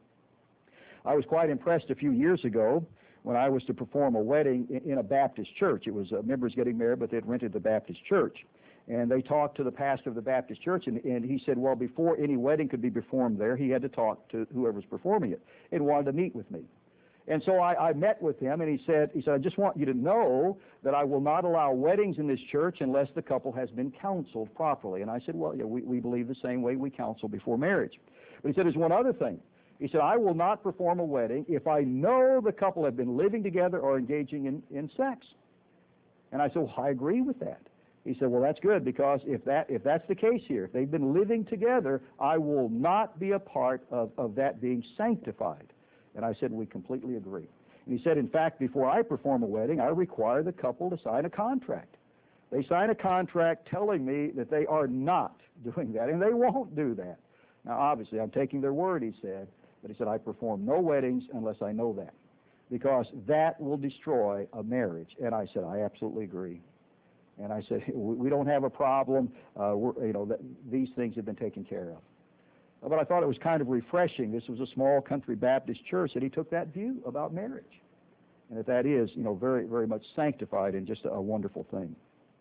S1: I was quite impressed a few years ago when I was to perform a wedding in a Baptist church. It was members getting married, but they'd rented the Baptist church. And they talked to the pastor of the Baptist church, and he said, well, before any wedding could be performed there, he had to talk to whoever was performing it and wanted to meet with me. And so I met with him, and he said, I just want you to know that I will not allow weddings in this church unless the couple has been counseled properly. And I said, well, yeah, we believe the same way we counsel before marriage. But he said, there's one other thing. He said, I will not perform a wedding if I know the couple have been living together or engaging in sex. And I said, well, I agree with that. He said, well, that's good, because if that's the case here, if they've been living together, I will not be a part of that being sanctified. And I said, we completely agree. And he said, in fact, before I perform a wedding, I require the couple to sign a contract. They sign a contract telling me that they are not doing that, and they won't do that. Now, obviously, I'm taking their word, he said, but he said, I perform no weddings unless I know that, because that will destroy a marriage. And I said, I absolutely agree. And I said, we don't have a problem. These things have been taken care of. But I thought it was kind of refreshing. This was a small country Baptist church, and he took that view about marriage, and that is, very, very much sanctified and just a wonderful thing.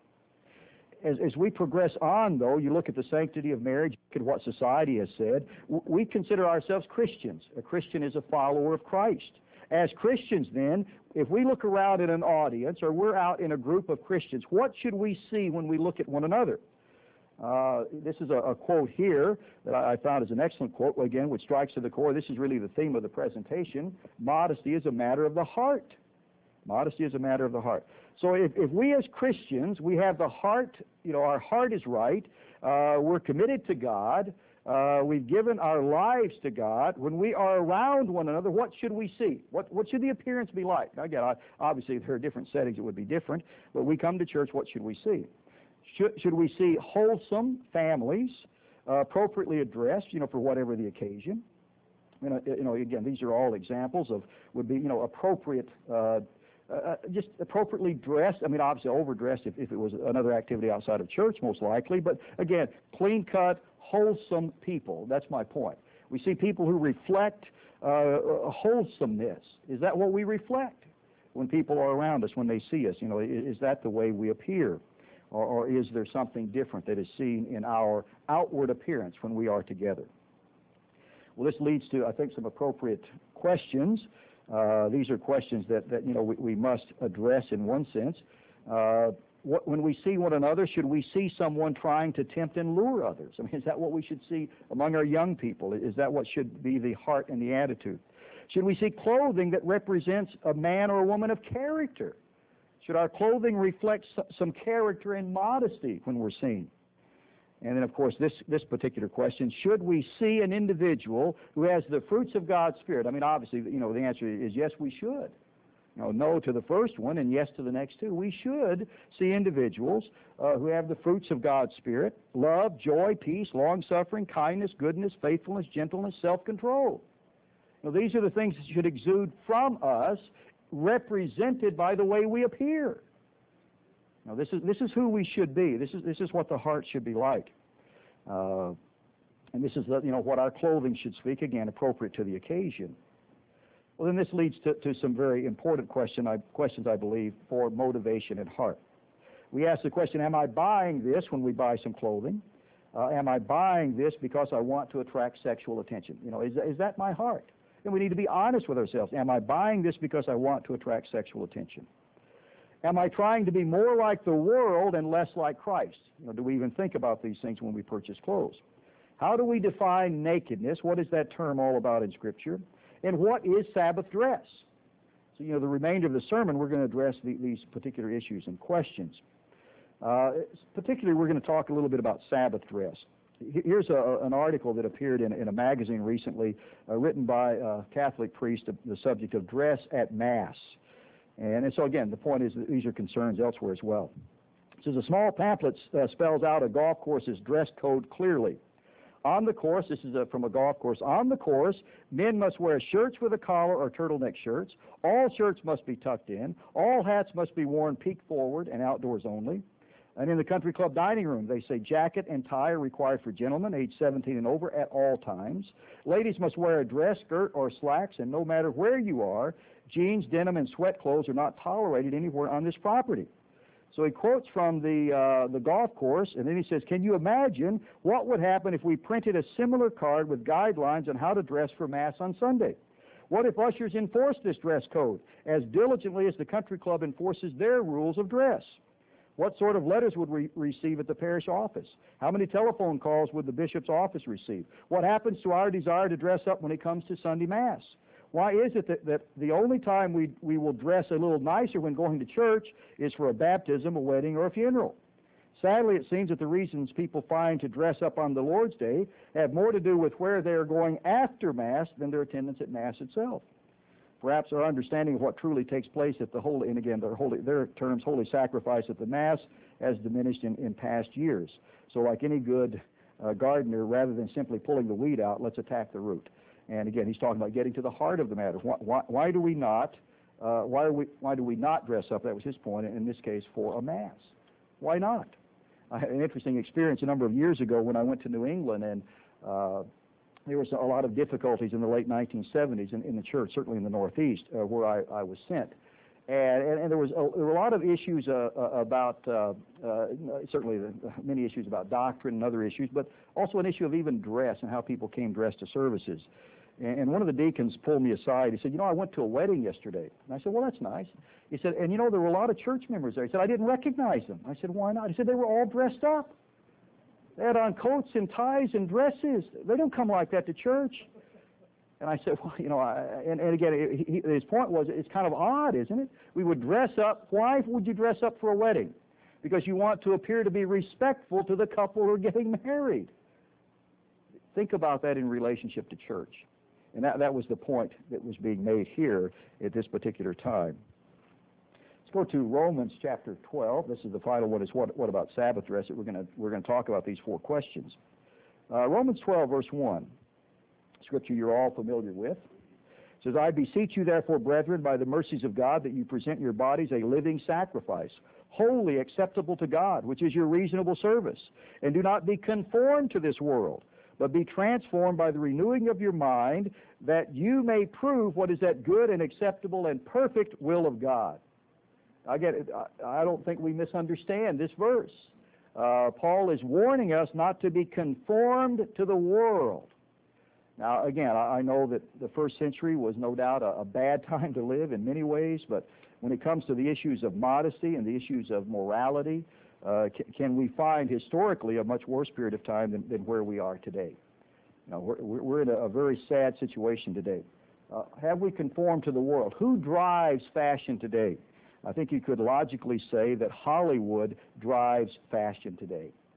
S1: As we progress on, though, you look at the sanctity of marriage, look at what society has said. We consider ourselves Christians. A Christian is a follower of Christ. As Christians, then, if we look around in an audience or we're out in a group of Christians, what should we see when we look at one another? This is a quote here that I found is an excellent quote, again, which strikes to the core. This is really the theme of the presentation. Modesty is a matter of the heart. Modesty is a matter of the heart. So if we as Christians, we have the heart, our heart is right, we're committed to God, we've given our lives to God, when we are around one another, what should we see? What should the appearance be like? Now, again, obviously, if there are different settings, it would be different, but we come to church, what should we see? Should we see wholesome families, appropriately addressed, for whatever the occasion? Again, these are all examples of would be, appropriate, just appropriately dressed. I mean, obviously overdressed if it was another activity outside of church, most likely. But again, clean-cut, wholesome people. That's my point. We see people who reflect wholesomeness. Is that what we reflect when people are around us, when they see us? Is that the way we appear? Or is there something different that is seen in our outward appearance when we are together? Well, this leads to, I think, some appropriate questions. These are questions that we must address in one sense. When we see one another, should we see someone trying to tempt and lure others? I mean, is that what we should see among our young people? Is that what should be the heart and the attitude? Should we see clothing that represents a man or a woman of character? Should our clothing reflect some character and modesty when we're seen? And then, of course, this particular question, should we see an individual who has the fruits of God's Spirit? I mean, obviously, the answer is yes, we should. No to the first one and yes to the next two. We should see individuals who have the fruits of God's Spirit: love, joy, peace, long-suffering, kindness, goodness, faithfulness, gentleness, self-control. These are the things that should exude from us, represented by the way we appear. Now, this is who we should be. This is what the heart should be like, and this is what our clothing should speak, again, appropriate to the occasion. Well, then this leads to some very important questions, I believe, for motivation and heart. We ask the question: am I buying this when we buy some clothing? Am I buying this because I want to attract sexual attention? Is that my heart? And we need to be honest with ourselves. Am I buying this because I want to attract sexual attention? Am I trying to be more like the world and less like Christ? Do we even think about these things when we purchase clothes? How do we define nakedness? What is that term all about in Scripture? And what is Sabbath dress? So, the remainder of the sermon, we're going to address these particular issues and questions. Particularly, we're going to talk a little bit about Sabbath dress. Here's an article that appeared in a magazine recently, written by a Catholic priest, the subject of dress at Mass. And so, again, the point is that these are concerns elsewhere as well. It says a small pamphlet spells out a golf course's dress code clearly. On the course, this is from a golf course, on the course, men must wear shirts with a collar or turtleneck shirts. All shirts must be tucked in. All hats must be worn peak forward and outdoors only. And in the country club dining room, they say jacket and tie are required for gentlemen age 17 and over at all times. Ladies must wear a dress, skirt, or slacks, and no matter where you are, jeans, denim, and sweat clothes are not tolerated anywhere on this property. So he quotes from the golf course, and then he says, can you imagine what would happen if we printed a similar card with guidelines on how to dress for Mass on Sunday? What if ushers enforced this dress code as diligently as the country club enforces their rules of dress? What sort of letters would we receive at the parish office? How many telephone calls would the bishop's office receive? What happens to our desire to dress up when it comes to Sunday Mass? Why is it that the only time we will dress a little nicer when going to church is for a baptism, a wedding, or a funeral? Sadly, it seems that the reasons people find to dress up on the Lord's Day have more to do with where they are going after Mass than their attendance at Mass itself. Perhaps our understanding of what truly takes place at the holy, and again, their terms, holy sacrifice at the Mass, has diminished in past years. So like any good gardener, rather than simply pulling the weed out, let's attack the root. And again, he's talking about getting to the heart of the matter. Why do we not dress up? That was his point, in this case, for a Mass. Why not? I had an interesting experience a number of years ago when I went to New England, and there was a lot of difficulties in the late 1970s in the church, certainly in the Northeast, where I was sent. And there were a lot of issues about, certainly many issues about doctrine and other issues, but also an issue of even dress and how people came dressed to services. And one of the deacons pulled me aside. He said, I went to a wedding yesterday. And I said, well, that's nice. He said, and there were a lot of church members there. He said, I didn't recognize them. I said, why not? He said, they were all dressed up. They had on coats and ties and dresses. They don't come like that to church. And I said, well, and again, his point was, it's kind of odd, isn't it? We would dress up. Why would you dress up for a wedding? Because you want to appear to be respectful to the couple who are getting married. Think about that in relationship to church. And that was the point that was being made here at this particular time. Let's go to Romans chapter 12. This is the final one. Is what about Sabbath dress? We're going to talk about these four questions. Romans 12, verse 1. Scripture you're all familiar with. It says, I beseech you therefore, brethren, by the mercies of God, that you present your bodies a living sacrifice, wholly acceptable to God, which is your reasonable service. And do not be conformed to this world, but be transformed by the renewing of your mind, that you may prove what is that good and acceptable and perfect will of God. Again, I don't think we misunderstand this verse. Paul is warning us not to be conformed to the world. Now, again, I know that the first century was no doubt a bad time to live in many ways, but when it comes to the issues of modesty and the issues of morality, can we find historically a much worse period of time than where we are today? We're in a very sad situation today. Have we conformed to the world? Who drives fashion today? I think you could logically say that Hollywood drives fashion today.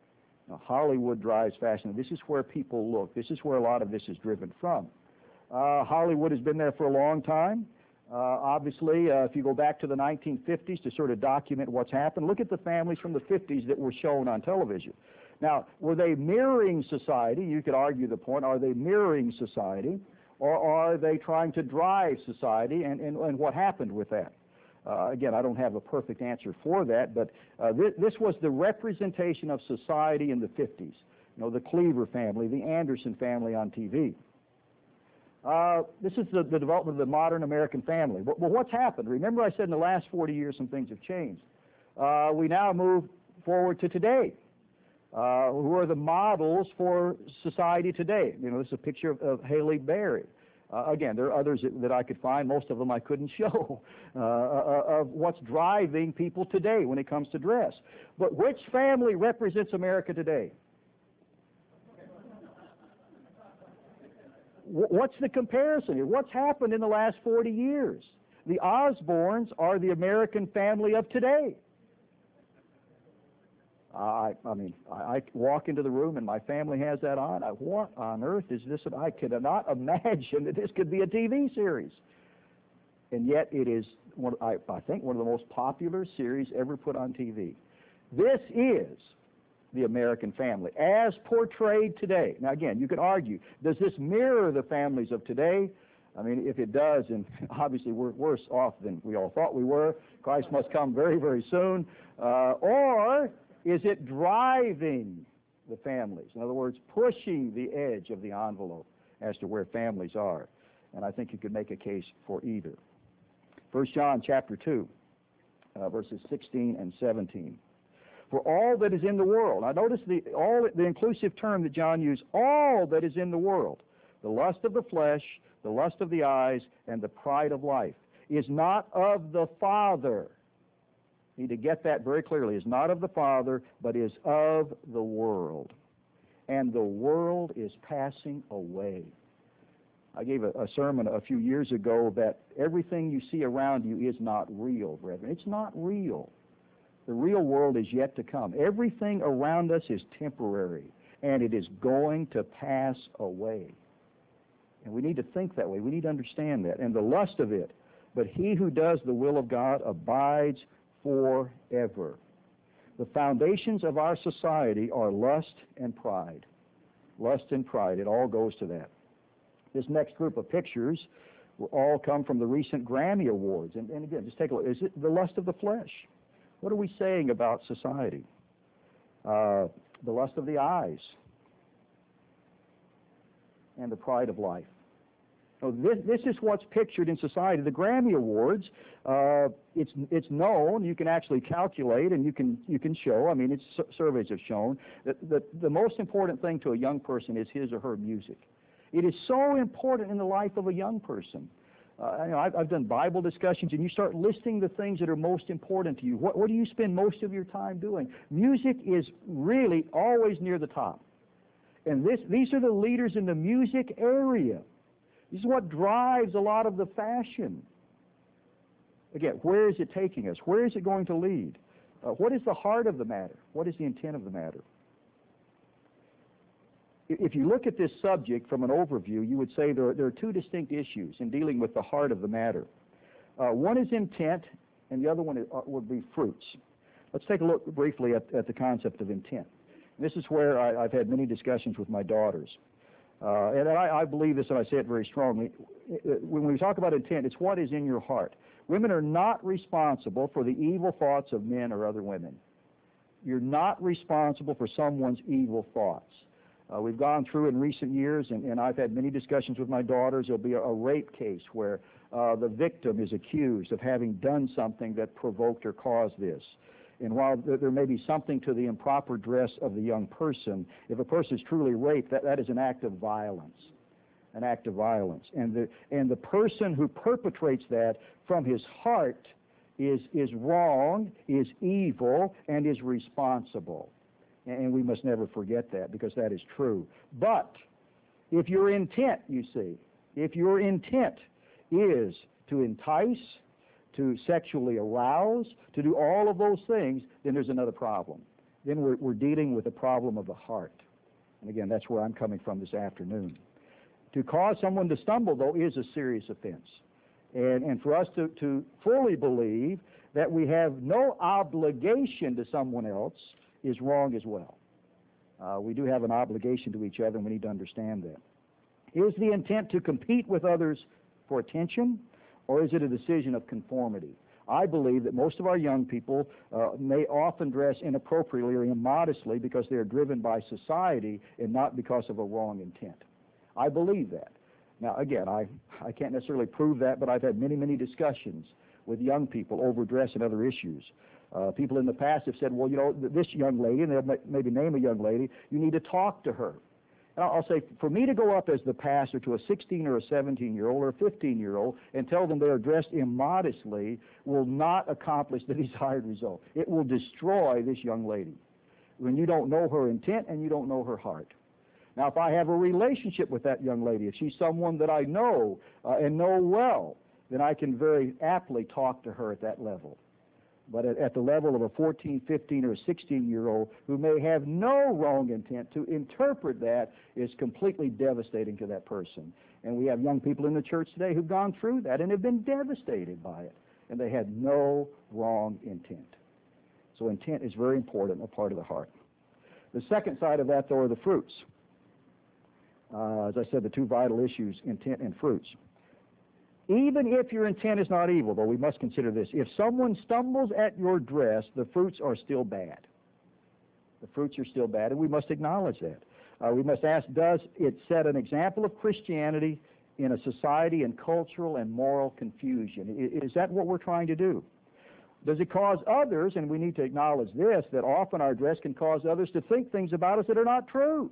S1: Now, Hollywood drives fashion. This is where people look. This is where a lot of this is driven from. Hollywood has been there for a long time. Obviously, if you go back to the 1950s to sort of document what's happened, look at the families from the 50s that were shown on television. Now, were they mirroring society? You could argue the point, are they mirroring society, or are they trying to drive society, and what happened with that? Again, I don't have a perfect answer for that, but this was the representation of society in the 50s. You know, the Cleaver family, the Anderson family on TV. This is the development of the modern American family. Well, what's happened? Remember I said in the last 40 years some things have changed. We now move forward to today. Who are the models for society today? You know, this is a picture of Haley Berry. Again, there are others that I could find. Most of them I couldn't show of what's driving people today when it comes to dress. But which family represents America today? What's the comparison here? What's happened in the last 40 years? The Osbournes are the American family of today. I mean, I walk into the room and my family has that on. What on earth is this? I cannot imagine that this could be a TV series. And yet it is, I think, one of the most popular series ever put on TV. This is the American family as portrayed today. Now again, you could argue, does this mirror the families of today? I mean, if it does, and obviously we're worse off than we all thought we were. Christ must come very, very soon. Or is it driving the families? In other words, pushing the edge of the envelope as to where families are. And I think you could make a case for either. 1 John chapter 2, verses 16 and 17. For all that is in the world. Now notice the inclusive term that John used, all that is in the world, the lust of the flesh, the lust of the eyes, and the pride of life, is not of the Father. You need to get that very clearly. Is not of the Father, but is of the world. And the world is passing away. I gave a sermon a few years ago that everything you see around you is not real, brethren. It's not real. The real world is yet to come. Everything around us is temporary, and it is going to pass away. And we need to think that way. We need to understand that. And the lust of it, but he who does the will of God abides forever. The foundations of our society are lust and pride. Lust and pride, it all goes to that. This next group of pictures will all come from the recent Grammy Awards. And again, just take a look. Is it the lust of the flesh? What are we saying about society? The lust of the eyes and the pride of life. So this is what's pictured in society. The Grammy Awards, it's known. You can actually calculate, and you can show. I mean, surveys have shown that the most important thing to a young person is his or her music. It is so important in the life of a young person. I've done Bible discussions, and you start listing the things that are most important to you. What do you spend most of your time doing? Music is really always near the top. And these are the leaders in the music area. This is what drives a lot of the fashion. Again, where is it taking us? Where is it going to lead? What is the heart of the matter? What is the intent of the matter? If you look at this subject from an overview, you would say there are two distinct issues in dealing with the heart of the matter. One is intent, and the other one would be fruits. Let's take a look briefly at the concept of intent. This is where I've had many discussions with my daughters. And I believe this, and I say it very strongly. When we talk about intent, it's what is in your heart. Women are not responsible for the evil thoughts of men or other women. You're not responsible for someone's evil thoughts. We've gone through in recent years, and I've had many discussions with my daughters. There'll be a rape case where the victim is accused of having done something that provoked or caused this. And while there may be something to the improper dress of the young person, if a person is truly raped, that is an act of violence. An act of violence. And the person who perpetrates that from his heart is wrong, is evil, and is responsible. And we must never forget that, because that is true. But if your intent, you see, if your intent is to entice, to sexually arouse, to do all of those things, then there's another problem. then we're dealing with a problem of the heart. And again, that's where I'm coming from this afternoon. To cause someone to stumble, though, is a serious offense. And for us to fully believe that we have no obligation to someone else is wrong as well. We do have an obligation to each other, and we need to understand that. Is the intent to compete with others for attention, or is it a decision of conformity? I believe that most of our young people may often dress inappropriately or immodestly because they are driven by society and not because of a wrong intent. I believe that. Now, again, I can't necessarily prove that, but I've had many, many discussions with young people over dress and other issues. People in the past have said, well, you know, this young lady, and they'll maybe name a young lady, you need to talk to her. And I'll say, for me to go up as the pastor to a 16 or a 17-year-old or a 15-year-old and tell them they are dressed immodestly will not accomplish the desired result. It will destroy this young lady when you don't know her intent and you don't know her heart. Now, if I have a relationship with that young lady, if she's someone that I know and know well, then I can very aptly talk to her at that level. But at the level of a 14, 15, or a 16-year-old who may have no wrong intent, to interpret that is completely devastating to that person. And we have young people in the church today who've gone through that and have been devastated by it. And they had no wrong intent. So intent is very important, a part of the heart. The second side of that, though, are the fruits. As I said, the two vital issues, intent and fruits. Even if your intent is not evil, though we must consider this, if someone stumbles at your dress, the fruits are still bad. The fruits are still bad, and we must acknowledge that. We must ask, does it set an example of Christianity in a society in cultural and moral confusion? Is that what we're trying to do? Does it cause others, and we need to acknowledge this, that often our dress can cause others to think things about us that are not true?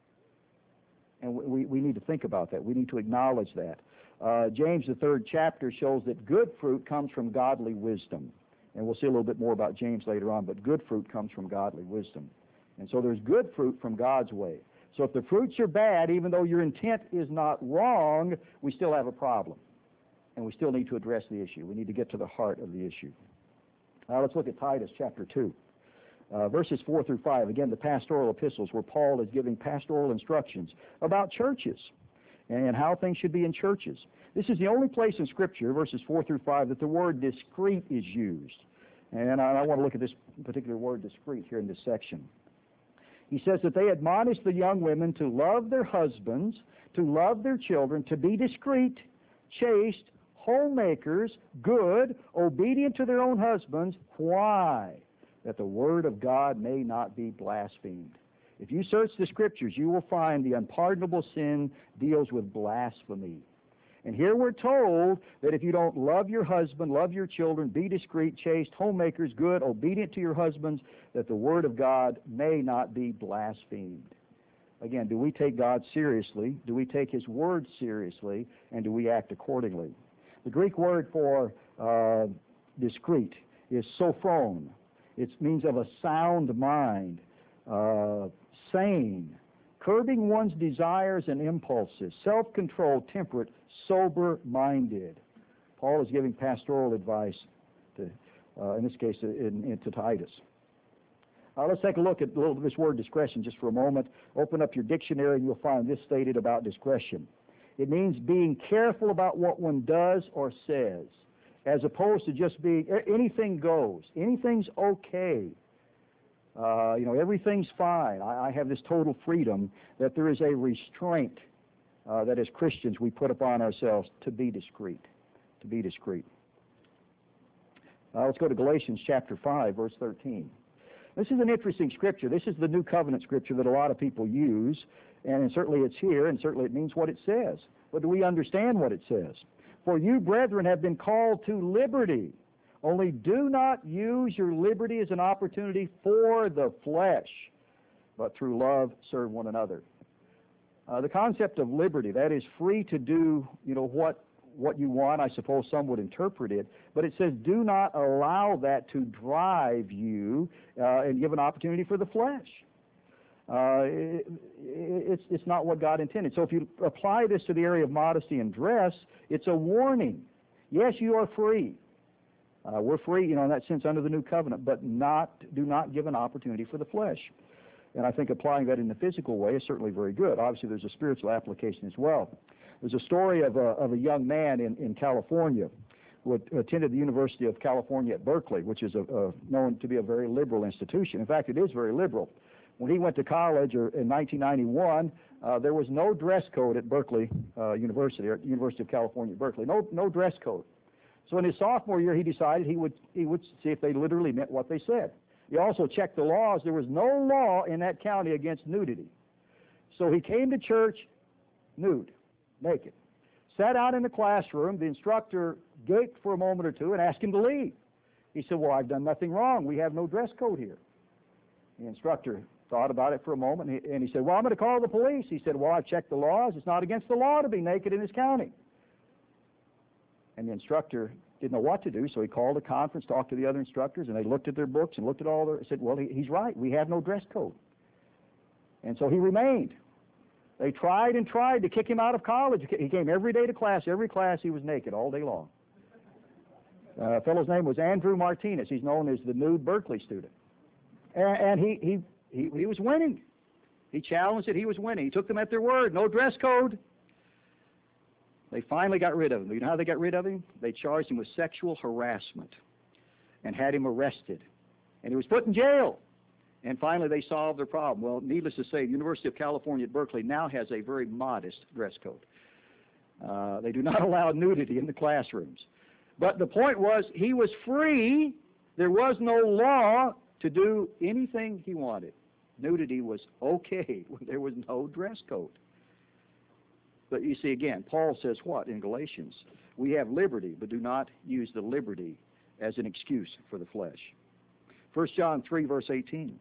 S1: And we need to think about that. We need to acknowledge that. James, the 3rd chapter, shows that good fruit comes from godly wisdom. And we'll see a little bit more about James later on, but good fruit comes from godly wisdom. And so there's good fruit from God's way. So if the fruits are bad, even though your intent is not wrong, we still have a problem. And we still need to address the issue. We need to get to the heart of the issue. Now let's look at Titus chapter 2. Verses 4 through 5, again, the pastoral epistles where Paul is giving pastoral instructions about churches and how things should be in churches. This is the only place in Scripture, verses 4 through 5, that the word discreet is used. And I want to look at this particular word discreet here in this section. He says that they admonish the young women to love their husbands, to love their children, to be discreet, chaste, homemakers, good, obedient to their own husbands. Why? That the word of God may not be blasphemed. If you search the Scriptures, you will find the unpardonable sin deals with blasphemy. And here we're told that if you don't love your husband, love your children, be discreet, chaste, homemakers, good, obedient to your husbands, that the word of God may not be blasphemed. Again, do we take God seriously? Do we take His word seriously? And do we act accordingly? The Greek word for discreet is sophron. It means of a sound mind, sane, curbing one's desires and impulses, self-controlled, temperate, sober-minded. Paul is giving pastoral advice, in this case, to Titus. Let's take a look at this word discretion just for a moment. Open up your dictionary and you'll find this stated about discretion. It means being careful about what one does or says, as opposed to just being anything goes, anything's okay. Everything's fine. I have this total freedom, that there is a restraint that as Christians we put upon ourselves to be discreet. To be discreet. Let's go to Galatians chapter 5, verse 13. This is an interesting scripture. This is the New Covenant scripture that a lot of people use, and certainly it's here, and certainly it means what it says. But do we understand what it says? For you, brethren, have been called to liberty. Only do not use your liberty as an opportunity for the flesh, but through love serve one another. The concept of liberty, that is free to do, what you want. I suppose some would interpret it, but it says do not allow that to drive you and give an opportunity for the flesh. It's not what God intended. So if you apply this to the area of modesty and dress, it's a warning. Yes, you are free. We're free, in that sense, under the new covenant, but do not give an opportunity for the flesh. And I think applying that in the physical way is certainly very good. Obviously, there's a spiritual application as well. There's a story of a young man in California who attended the University of California at Berkeley, which is known to be a very liberal institution. In fact, it is very liberal. When he went to college in 1991, there was no dress code at Berkeley University, or University of California at Berkeley. No dress code. So in his sophomore year, he decided he would see if they literally meant what they said. He also checked the laws. There was no law in that county against nudity. So he came to church nude, naked. Sat out in the classroom. The instructor gaped for a moment or two and asked him to leave. He said, well, I've done nothing wrong. We have no dress code here. The instructor thought about it for a moment, and he said, well, I'm going to call the police. He said, well, I've checked the laws. It's not against the law to be naked in this county. And the instructor didn't know what to do, so he called a conference, talked to the other instructors, and they looked at their books and looked at all their, said, well, he's right. We have no dress code. And so he remained. They tried and tried to kick him out of college. He came every day to class. Every class he was naked all day long. A fellow's name was Andrew Martinez. He's known as the nude Berkeley student. And he was winning. He challenged it. He was winning. He took them at their word. No dress code. They finally got rid of him. You know how they got rid of him? They charged him with sexual harassment and had him arrested. And he was put in jail. And finally they solved their problem. Well, needless to say, the University of California at Berkeley now has a very modest dress code. They do not allow nudity in the classrooms. But the point was, he was free. There was no law to do anything he wanted. Nudity was okay when there was no dress code. But you see, again, Paul says what in Galatians? We have liberty, but do not use the liberty as an excuse for the flesh. 1 John 3, verse 18.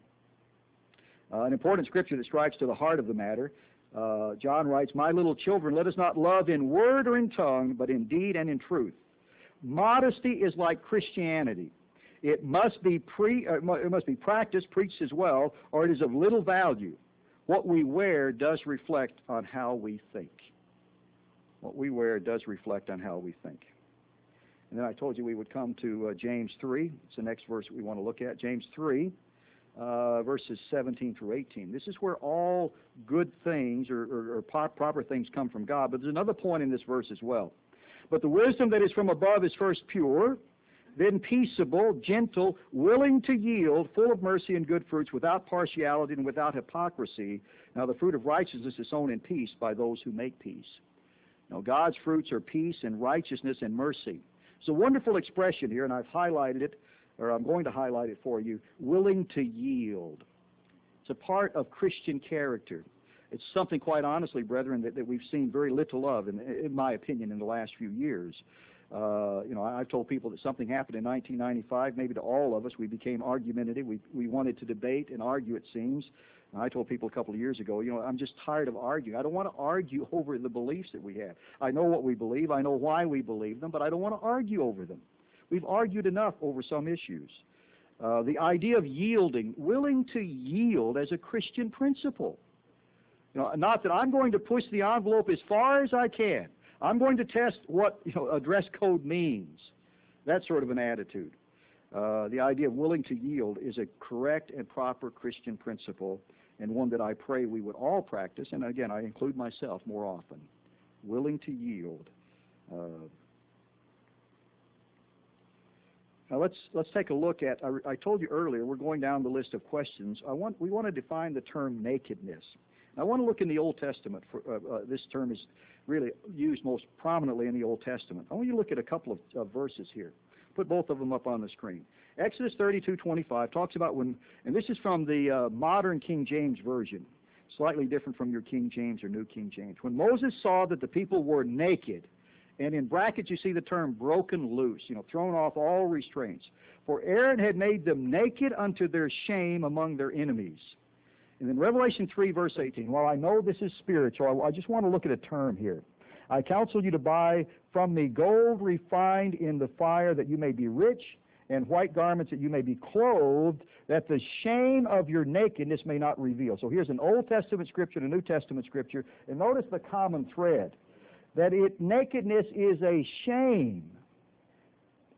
S1: An important scripture that strikes to the heart of the matter. John writes, my little children, let us not love in word or in tongue, but in deed and in truth. Modesty is like Christianity. It must be practiced, preached as well, or it is of little value. What we wear does reflect on how we think. What we wear does reflect on how we think. And then I told you we would come to James 3. It's the next verse we want to look at. James 3, verses 17 through 18. This is where all good things or proper things come from God. But there's another point in this verse as well. But the wisdom that is from above is first pure, then peaceable, gentle, willing to yield, full of mercy and good fruits, without partiality and without hypocrisy. Now the fruit of righteousness is sown in peace by those who make peace. Now God's fruits are peace and righteousness and mercy. It's a wonderful expression here, and I've highlighted it, or I'm going to highlight it for you, willing to yield. It's a part of Christian character. It's something, quite honestly, brethren, that we've seen very little of, in my opinion, in the last few years. I've told people that something happened in 1995, maybe to all of us. We became argumentative. We wanted to debate and argue, it seems. And I told people a couple of years ago, I'm just tired of arguing. I don't want to argue over the beliefs that we have. I know what we believe. I know why we believe them, but I don't want to argue over them. We've argued enough over some issues. The idea of yielding, willing to yield as a Christian principle. Not that I'm going to push the envelope as far as I can. I'm going to test what a dress code means. That sort of an attitude. The idea of willing to yield is a correct and proper Christian principle, and one that I pray we would all practice, and again, I include myself more often. Willing to yield. Now let's take a look at, I told you earlier, we're going down the list of questions. We want to define the term nakedness. I want to look in the Old Testament. This term is really used most prominently in the Old Testament. I want you to look at a couple of verses here. Put both of them up on the screen. Exodus 32:25 talks about when, and this is from the modern King James Version, slightly different from your King James or New King James. When Moses saw that the people were naked, and in brackets you see the term broken loose, thrown off all restraints. For Aaron had made them naked unto their shame among their enemies. And then Revelation 3, verse 18, while I know this is spiritual, I just want to look at a term here. I counsel you to buy from me gold refined in the fire, that you may be rich, and white garments that you may be clothed, that the shame of your nakedness may not reveal. So here's an Old Testament scripture and a New Testament scripture, and notice the common thread, that nakedness is a shame.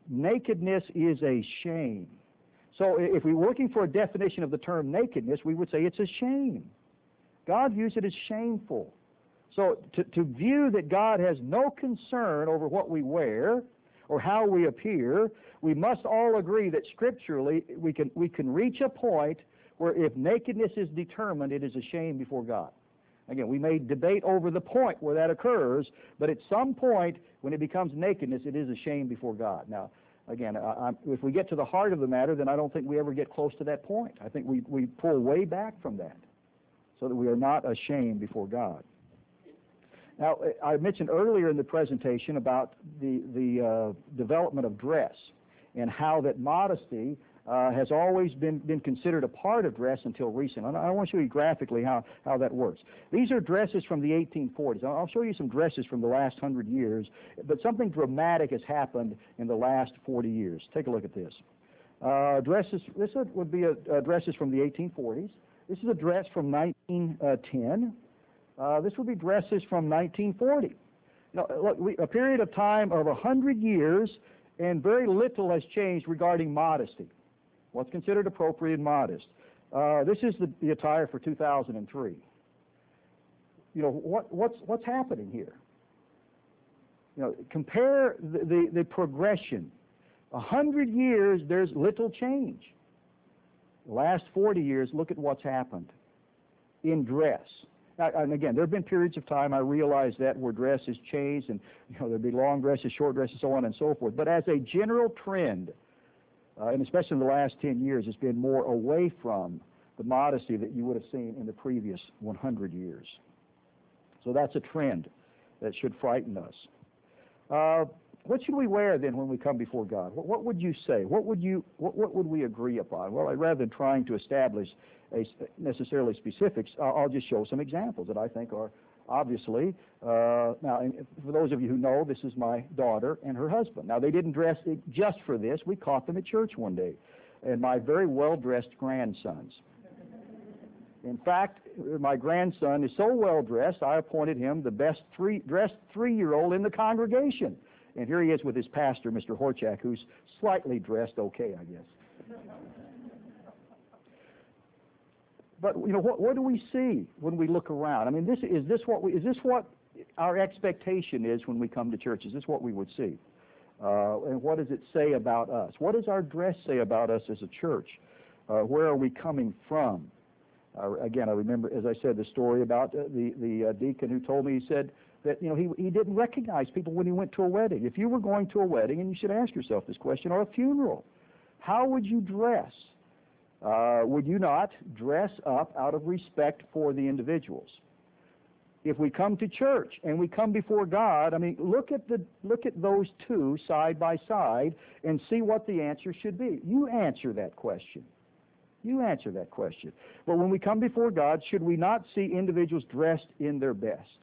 S1: nakedness is a shame. So if we were looking for a definition of the term nakedness, we would say it's a shame. God views it as shameful. So to view that God has no concern over what we wear or how we appear, we must all agree that scripturally we can reach a point where if nakedness is determined, it is a shame before God. Again, we may debate over the point where that occurs, but at some point when it becomes nakedness, it is a shame before God. Now, again, if we get to the heart of the matter, then I don't think we ever get close to that point. I think we pull way back from that so that we are not ashamed before God. Now, I mentioned earlier in the presentation about the development of dress and how that modesty has always been considered a part of dress until recent. I want to show you graphically how that works. These are dresses from the 1840s. I'll show you some dresses from the last 100 years, but something dramatic has happened in the last 40 years. Take a look at this. Dresses. This would be dresses from the 1840s. This is a dress from 1910. This would be dresses from 1940. Now, look, a period of time of 100 years, and very little has changed regarding modesty. What's considered appropriate and modest. This is the attire for 2003. You know, what's happening here? You know, compare the progression. 100 years, there's little change. The last 40 years, look at what's happened in dress. Now, and again, there have been periods of time, I realize that, where dress has changed, and there'll be long dresses, short dresses, so on and so forth. But as a general trend, and especially in the last 10 years, it's been more away from the modesty that you would have seen in the previous 100 years. So that's a trend that should frighten us. What should we wear then when we come before God? What would you say? What would we agree upon? Well, rather than trying to establish necessarily specifics, I'll just show some examples that I think are obviously. Now, and for those of you who know, this is my daughter and her husband. Now, they didn't dress just for this. We caught them at church one day, and my very well-dressed grandsons. In fact, my grandson is so well-dressed, I appointed him the best dressed three-year-old in the congregation. And here he is with his pastor, Mr. Horchak, who's slightly dressed okay, I guess. But what do we see when we look around? I mean, is this what our expectation is when we come to church? Is this what we would see? And what does it say about us? What does our dress say about us as a church? Where are we coming from? Again, I remember, as I said, the story about the deacon who told me, he said that he didn't recognize people when he went to a wedding. If you were going to a wedding, and you should ask yourself this question, or a funeral, how would you dress? Would you not dress up out of respect for the individuals? If we come to church and we come before God, I mean, look at those two side by side and see what the answer should be. You answer that question. You answer that question. But when we come before God, should we not see individuals dressed in their best?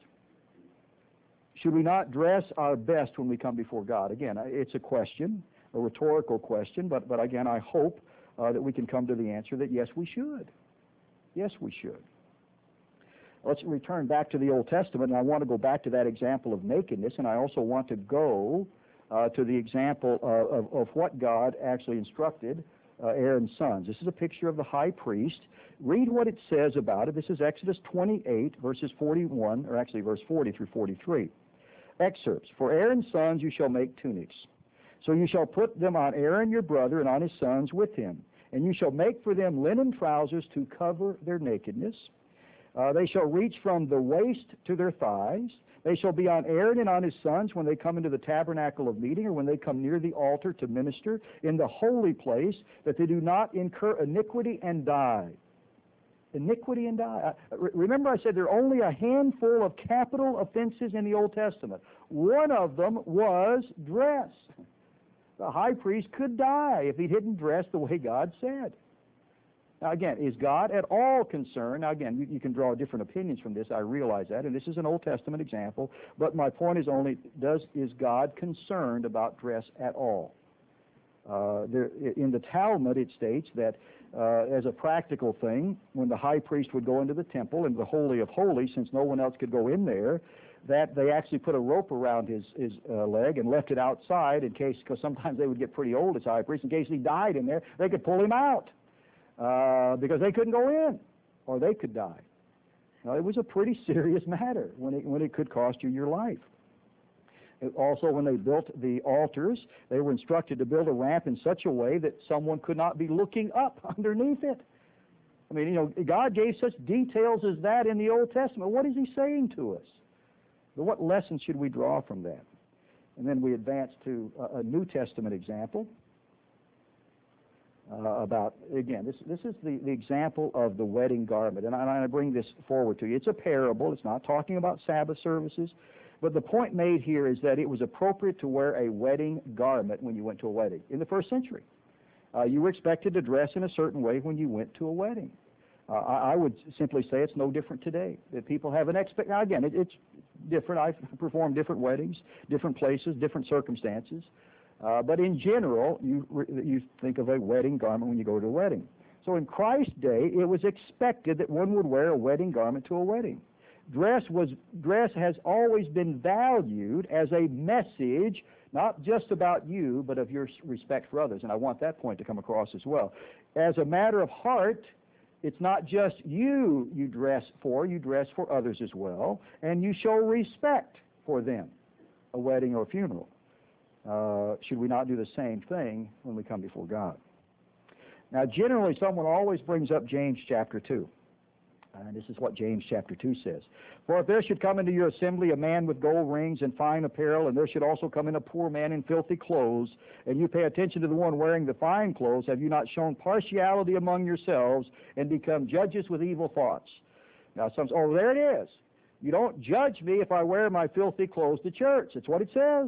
S1: Should we not dress our best when we come before God? Again, it's a question, a rhetorical question, but again, I hope that we can come to the answer that yes, we should. Yes, we should. Let's return back to the Old Testament, and I want to go back to that example of nakedness, and I also want to go to the example of what God actually instructed Aaron's sons. This is a picture of the high priest. Read what it says about it. This is Exodus 28, verses 41, or actually verse 40 through 43. Excerpts. For Aaron's sons you shall make tunics. So you shall put them on Aaron your brother and on his sons with him. And you shall make for them linen trousers to cover their nakedness. They shall reach from the waist to their thighs. They shall be on Aaron and on his sons when they come into the tabernacle of meeting, or when they come near the altar to minister in the holy place, that they do not incur iniquity and die. Iniquity and die. Remember I said there are only a handful of capital offenses in the Old Testament. One of them was dress. The high priest could die if he didn't dress the way God said. Now again, is God at all concerned? Now again, you can draw different opinions from this, I realize that, and this is an Old Testament example, but my point is only, is God concerned about dress at all? In the Talmud it states that as a practical thing, when the high priest would go into the temple, into the Holy of Holies, since no one else could go in there, that they actually put a rope around his leg and left it outside in case, because sometimes they would get pretty old as high priest, in case he died in there, they could pull him out because they couldn't go in, or they could die. Now, it was a pretty serious matter when it could cost you your life. Also, when they built the altars, they were instructed to build a ramp in such a way that someone could not be looking up underneath it. I mean, God gave such details as that in the Old Testament. What is He saying to us? But what lessons should we draw from that? And then we advance to a New Testament example about, again, this is the example of the wedding garment. And I bring this forward to you. It's a parable. It's not talking about Sabbath services. But the point made here is that it was appropriate to wear a wedding garment when you went to a wedding in the first century. You were expected to dress in a certain way when you went to a wedding. I would simply say it's no different today. That people have an expectation. Now, again, it's different. I've performed different weddings, different places, different circumstances. But in general, you think of a wedding garment when you go to a wedding. So in Christ's day, it was expected that one would wear a wedding garment to a wedding. Dress has always been valued as a message, not just about you, but of your respect for others. And I want that point to come across as well. As a matter of heart, it's not just you dress for others as well, and you show respect for them, a wedding or a funeral. Should we not do the same thing when we come before God? Now, generally, someone always brings up James chapter 2. And this is what James chapter 2 says. For if there should come into your assembly a man with gold rings and fine apparel, and there should also come in a poor man in filthy clothes, and you pay attention to the one wearing the fine clothes, have you not shown partiality among yourselves and become judges with evil thoughts? Now some say, oh, there it is. You don't judge me if I wear my filthy clothes to church. That's what it says.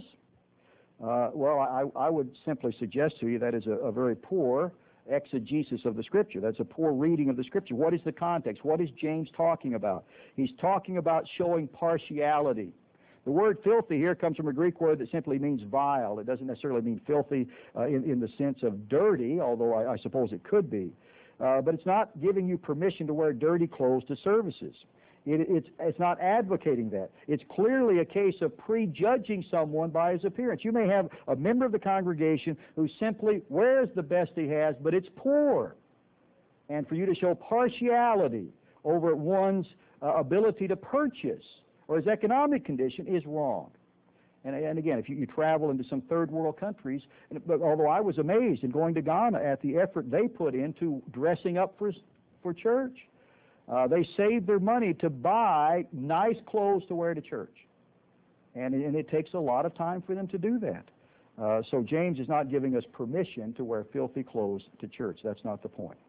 S1: Well, I would simply suggest to you that is a very poor exegesis of the Scripture. That's a poor reading of the Scripture. What is the context? What is James talking about? He's talking about showing partiality. The word filthy here comes from a Greek word that simply means vile. It doesn't necessarily mean filthy in the sense of dirty, although I suppose it could be. But it's not giving you permission to wear dirty clothes to services. It's not advocating that. It's clearly a case of prejudging someone by his appearance. You may have a member of the congregation who simply wears the best he has, but it's poor. And for you to show partiality over one's ability to purchase or his economic condition is wrong. And again, if you travel into some third world countries, but although I was amazed in going to Ghana at the effort they put into dressing up for church, they saved their money to buy nice clothes to wear to church. And it takes a lot of time for them to do that. So James is not giving us permission to wear filthy clothes to church. That's not the point.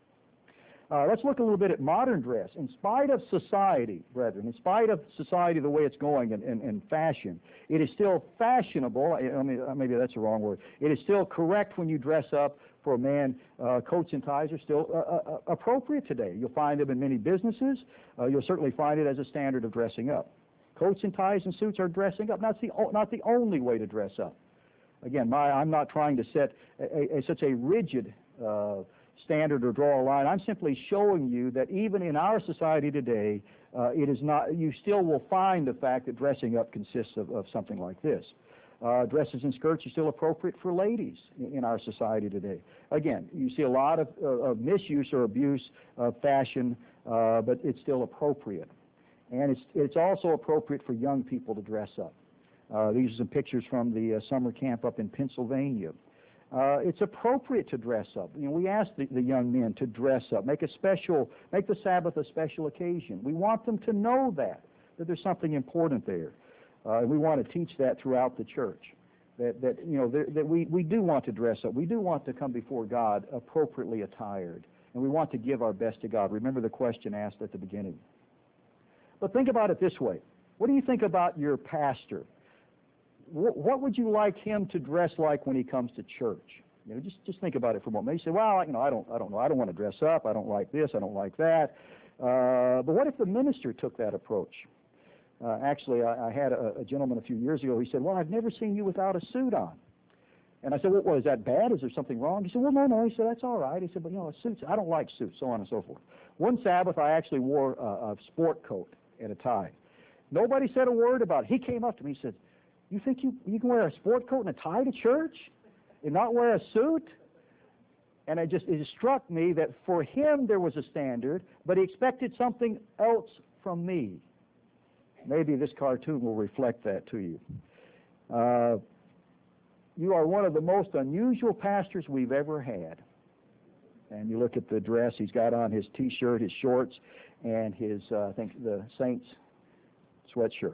S1: Let's look a little bit at modern dress. In spite of society, brethren, in spite of society the way it's going and fashion, it is still fashionable. I mean, maybe that's the wrong word. It is still correct when you dress up for a man. Coats and ties are still appropriate today. You'll find them in many businesses. You'll certainly find it as a standard of dressing up. Coats and ties and suits are dressing up. That's not the only way to dress up. Again, I'm not trying to set such a rigid standard or draw a line. I'm simply showing you that even in our society today, it is not. You still will find the fact that dressing up consists of something like this. Dresses and skirts are still appropriate for ladies in our society today. Again, you see a lot of misuse or abuse of fashion, but it's still appropriate. And it's also appropriate for young people to dress up. These are some pictures from the summer camp up in Pennsylvania. It's appropriate to dress up. We ask the young men to dress up, make the Sabbath a special occasion. We want them to know that there's something important there. We want to teach that throughout the church, that we do want to dress up. We do want to come before God appropriately attired, and we want to give our best to God. Remember the question asked at the beginning. But think about it this way. What do you think about your pastor? What would you like him to dress like when he comes to church? Just think about it for a moment. You say, well, I don't know. I don't want to dress up. I don't like this. I don't like that. But what if the minister took that approach? Actually, I had a gentleman a few years ago. He said, well, I've never seen you without a suit on. And I said, well, is that bad? Is there something wrong? He said, well, no. He said, that's all right. He said, but suits, I don't like suits, so on and so forth. One Sabbath, I actually wore a sport coat and a tie. Nobody said a word about it. He came up to me and said, "You think you can wear a sport coat and a tie to church and not wear a suit?" And it just struck me that for him there was a standard, but he expected something else from me. Maybe this cartoon will reflect that to you. You are one of the most unusual pastors we've ever had. And you look at the dress he's got on, his T-shirt, his shorts, and his, I think, the Saints sweatshirt.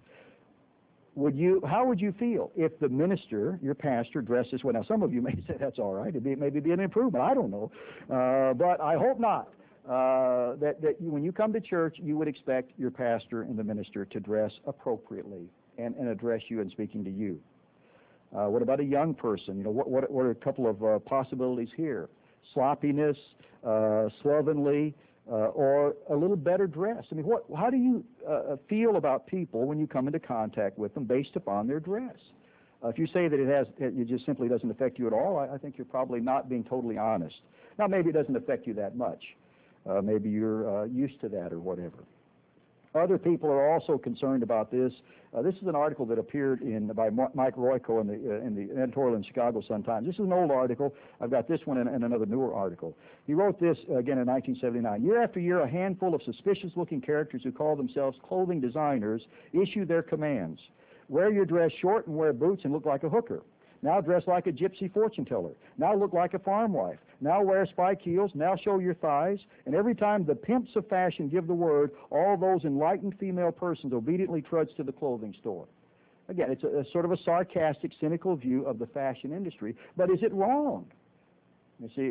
S1: How would you feel if the minister, your pastor, dressed this way? Now, some of you may say that's all right. It maybe be an improvement. I don't know. But I hope not. When you come to church, you would expect your pastor and the minister to dress appropriately and address you and speaking to you. What about a young person? What are a couple of possibilities here? Sloppiness, slovenly, or a little better dressed. I mean, how do you feel about people when you come into contact with them based upon their dress? If you say that it just simply doesn't affect you at all, I think you're probably not being totally honest. Now, maybe it doesn't affect you that much. Maybe you're used to that or whatever. Other people are also concerned about this. This is an article that appeared by Mike Royko in the editorial in Chicago Sun-Times. This is an old article. I've got this one and another newer article. He wrote this again in 1979. Year after year, a handful of suspicious-looking characters who call themselves clothing designers issue their commands. Wear your dress short and wear boots and look like a hooker. Now dress like a gypsy fortune teller. Now look like a farm wife. Now wear spike heels. Now show your thighs. And every time the pimps of fashion give the word, all those enlightened female persons obediently trudge to the clothing store. Again, it's a sort of a sarcastic, cynical view of the fashion industry. But is it wrong? You see,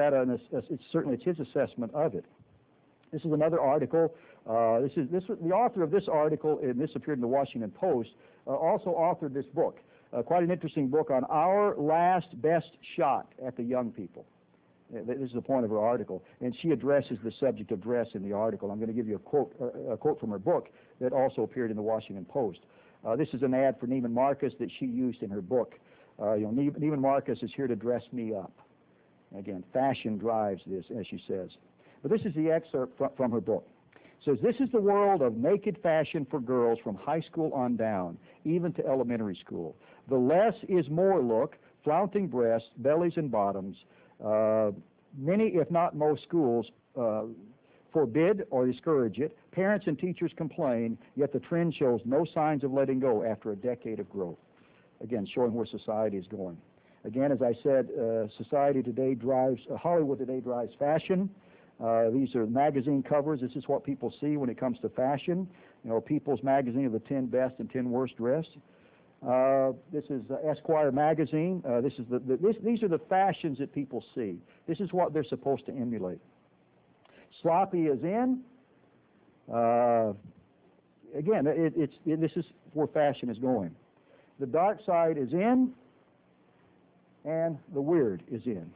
S1: it's his assessment of it. This is another article. The author of this article, and this appeared in the Washington Post, also authored this book. Quite an interesting book on our last best shot at the young people. This is the point of her article, and she addresses the subject of dress in the article. I'm going to give you a quote from her book that also appeared in the Washington Post. This is an ad for Neiman Marcus that she used in her book. Neiman Marcus is here to dress me up. Again, fashion drives this, as she says. But this is the excerpt from her book. It says, "This is the world of naked fashion for girls from high school on down, even to elementary school. The less is more look, flaunting breasts, bellies, and bottoms. Many, if not most schools, forbid or discourage it. Parents and teachers complain, yet the trend shows no signs of letting go after a decade of growth." Again, showing where society is going. Again, as I said, Hollywood today drives fashion. These are magazine covers. This is what people see when it comes to fashion. People's Magazine of the 10 best and 10 worst dressed. This is Esquire magazine. These are the fashions that people see. This is what they're supposed to emulate. Sloppy is in. Again, this is where fashion is going. The dark side is in, and the weird is in.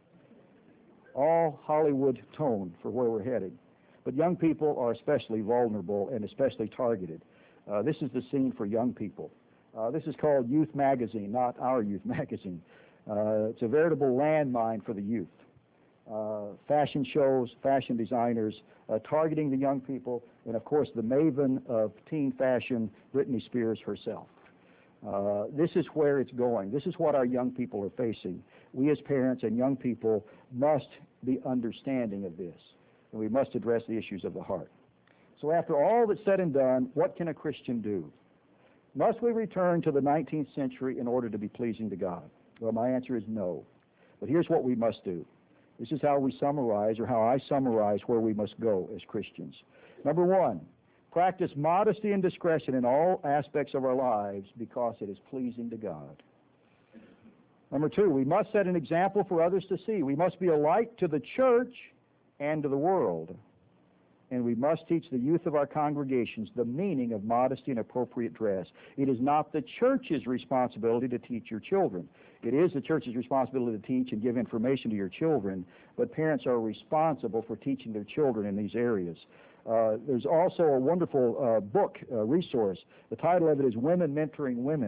S1: All Hollywood tone for where we're headed. But young people are especially vulnerable and especially targeted. This is the scene for young people. This is called Youth Magazine, not Our Youth Magazine. It's a veritable landmine for the youth. Fashion shows, fashion designers targeting the young people, and of course the maven of teen fashion, Britney Spears herself. This is where it's going. This is what our young people are facing. We as parents and young people must be understanding of this, and we must address the issues of the heart. So after all that's said and done, what can a Christian do? Must we return to the 19th century in order to be pleasing to God? Well, my answer is no. But here's what we must do. This is how we summarize, or how I summarize where we must go as Christians. Number one, practice modesty and discretion in all aspects of our lives because it is pleasing to God. Number two, we must set an example for others to see. We must be a light to the church and to the world. And we must teach the youth of our congregations the meaning of modesty and appropriate dress. It is not the church's responsibility to teach your children. It is the church's responsibility to teach and give information to your children, but parents are responsible for teaching their children in these areas. There's also a wonderful book resource. The title of it is Women Mentoring Women.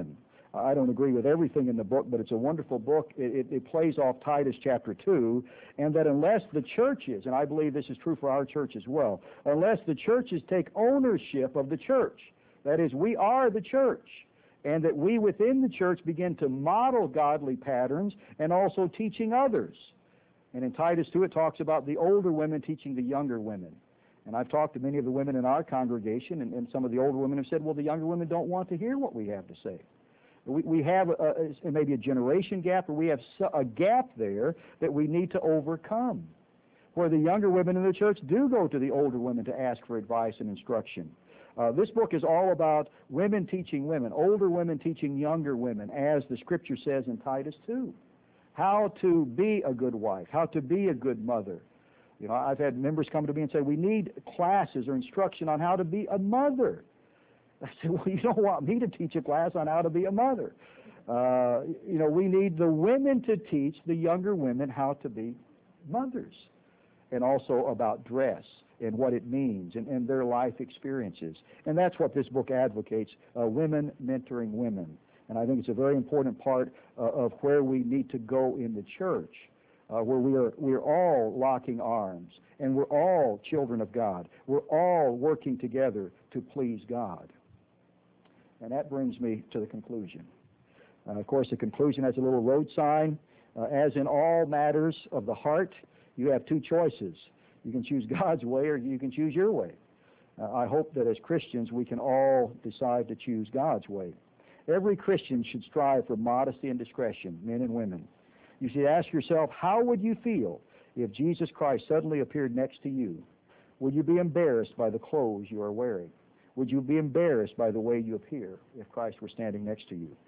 S1: I don't agree with everything in the book, but it's a wonderful book. It plays off Titus chapter 2, and that unless the churches, and I believe this is true for our church as well, unless the churches take ownership of the church, that is, we are the church, and that we within the church begin to model godly patterns and also teaching others. And in Titus 2, it talks about the older women teaching the younger women. And I've talked to many of the women in our congregation, and some of the older women have said, well, the younger women don't want to hear what we have to say. We have maybe a generation gap, or we have a gap there that we need to overcome, where the younger women in the church do go to the older women to ask for advice and instruction. This book is all about women teaching women, older women teaching younger women, as the Scripture says in Titus 2. How to be a good wife, how to be a good mother. You know, I've had members come to me and say, we need classes or instruction on how to be a mother. I said, well, you don't want me to teach a class on how to be a mother. You know, we need the women to teach the younger women how to be mothers, and also about dress and what it means and their life experiences. And that's what this book advocates, women mentoring women. And I think it's a very important part of where we need to go in the church, where we're all locking arms, and we're all children of God. We're all working together to please God. And that brings me to the conclusion. Of course, the conclusion has a little road sign. As in all matters of the heart, you have two choices. You can choose God's way, or you can choose your way. I hope that as Christians we can all decide to choose God's way. Every Christian should strive for modesty and discretion, men and women. You should ask yourself, how would you feel if Jesus Christ suddenly appeared next to you? Would you be embarrassed by the clothes you are wearing? Would you be embarrassed by the way you appear if Christ were standing next to you?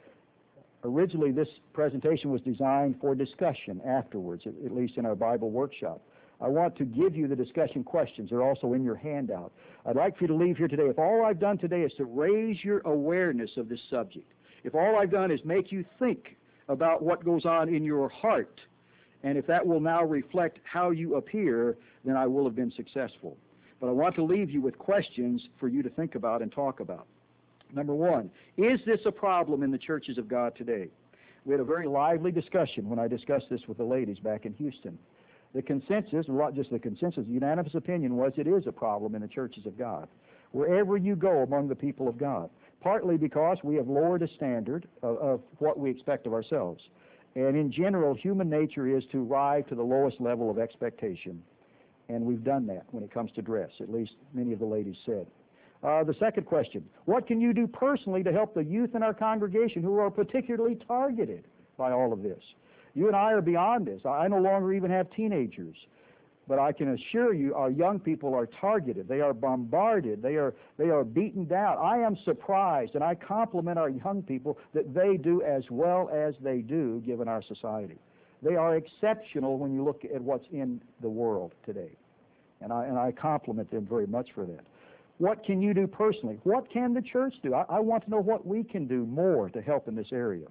S1: Originally, this presentation was designed for discussion afterwards, at least in our Bible workshop. I want to give you the discussion questions. They're also in your handout. I'd like for you to leave here today. If all I've done today is to raise your awareness of this subject, if all I've done is make you think about what goes on in your heart, and if that will now reflect how you appear, then I will have been successful. But I want to leave you with questions for you to think about and talk about. Number one, is this a problem in the churches of God today? We had a very lively discussion when I discussed this with the ladies back in Houston. The consensus, not just the consensus, the unanimous opinion was it is a problem in the churches of God, wherever you go among the people of God, partly because we have lowered a standard of what we expect of ourselves. And in general, human nature is to rise to the lowest level of expectation. And we've done that when it comes to dress, at least many of the ladies said. The second question, what can you do personally to help the youth in our congregation who are particularly targeted by all of this? You and I are beyond this. I no longer even have teenagers. But I can assure you our young people are targeted. They are bombarded. They are beaten down. I am surprised, and I compliment our young people that they do as well as they do given our society. They are exceptional when you look at what's in the world today. And I compliment them very much for that. What can you do personally? What can the church do? I want to know what we can do more to help in this area.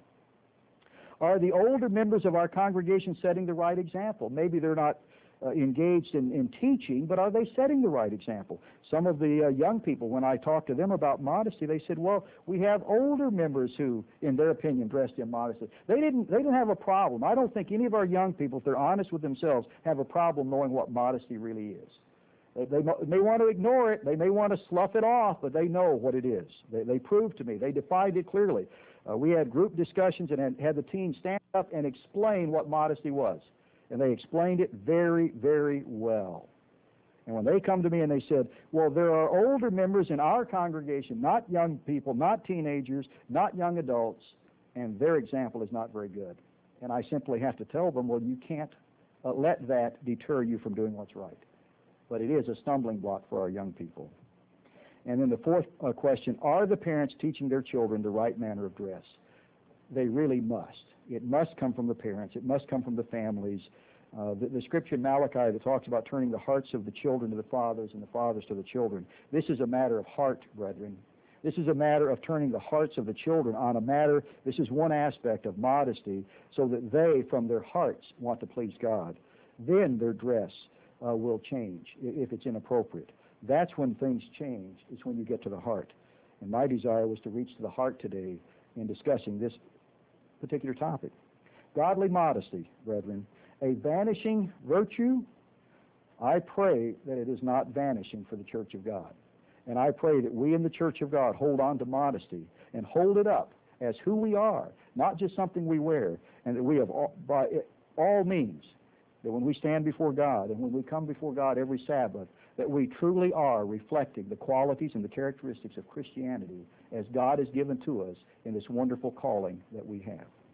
S1: Are the older members of our congregation setting the right example? Maybe they're not engaged in teaching, but are they setting the right example? Some of the young people, when I talked to them about modesty, they said, well, we have older members who, in their opinion, dressed immodestly. They didn't have a problem. I don't think any of our young people, if they're honest with themselves, have a problem knowing what modesty really is. They may want to ignore it. They may want to slough it off, but they know what it is. They proved to me. They defined it clearly. We had group discussions and had the team stand up and explain what modesty was. And they explained it very, very well. And when they come to me and they said, well, there are older members in our congregation, not young people, not teenagers, not young adults, and their example is not very good. And I simply have to tell them, well, you can't let that deter you from doing what's right. But it is a stumbling block for our young people. And then the fourth question, are the parents teaching their children the right manner of dress? They really must. It must come from the parents. It must come from the families. The scripture in Malachi that talks about turning the hearts of the children to the fathers and the fathers to the children. This is a matter of heart, brethren. This is a matter of turning the hearts of the children on a matter. This is one aspect of modesty so that they, from their hearts, want to please God. Then their dress will change if it's inappropriate. That's when things change. It's when you get to the heart. And my desire was to reach to the heart today in discussing this particular topic. Godly modesty, brethren, a vanishing virtue. I pray that it is not vanishing for the Church of God. And I pray that we in the Church of God hold on to modesty and hold it up as who we are, not just something we wear, and that we have by all means, that when we stand before God and when we come before God every Sabbath, that we truly are reflecting the qualities and the characteristics of Christianity as God has given to us in this wonderful calling that we have.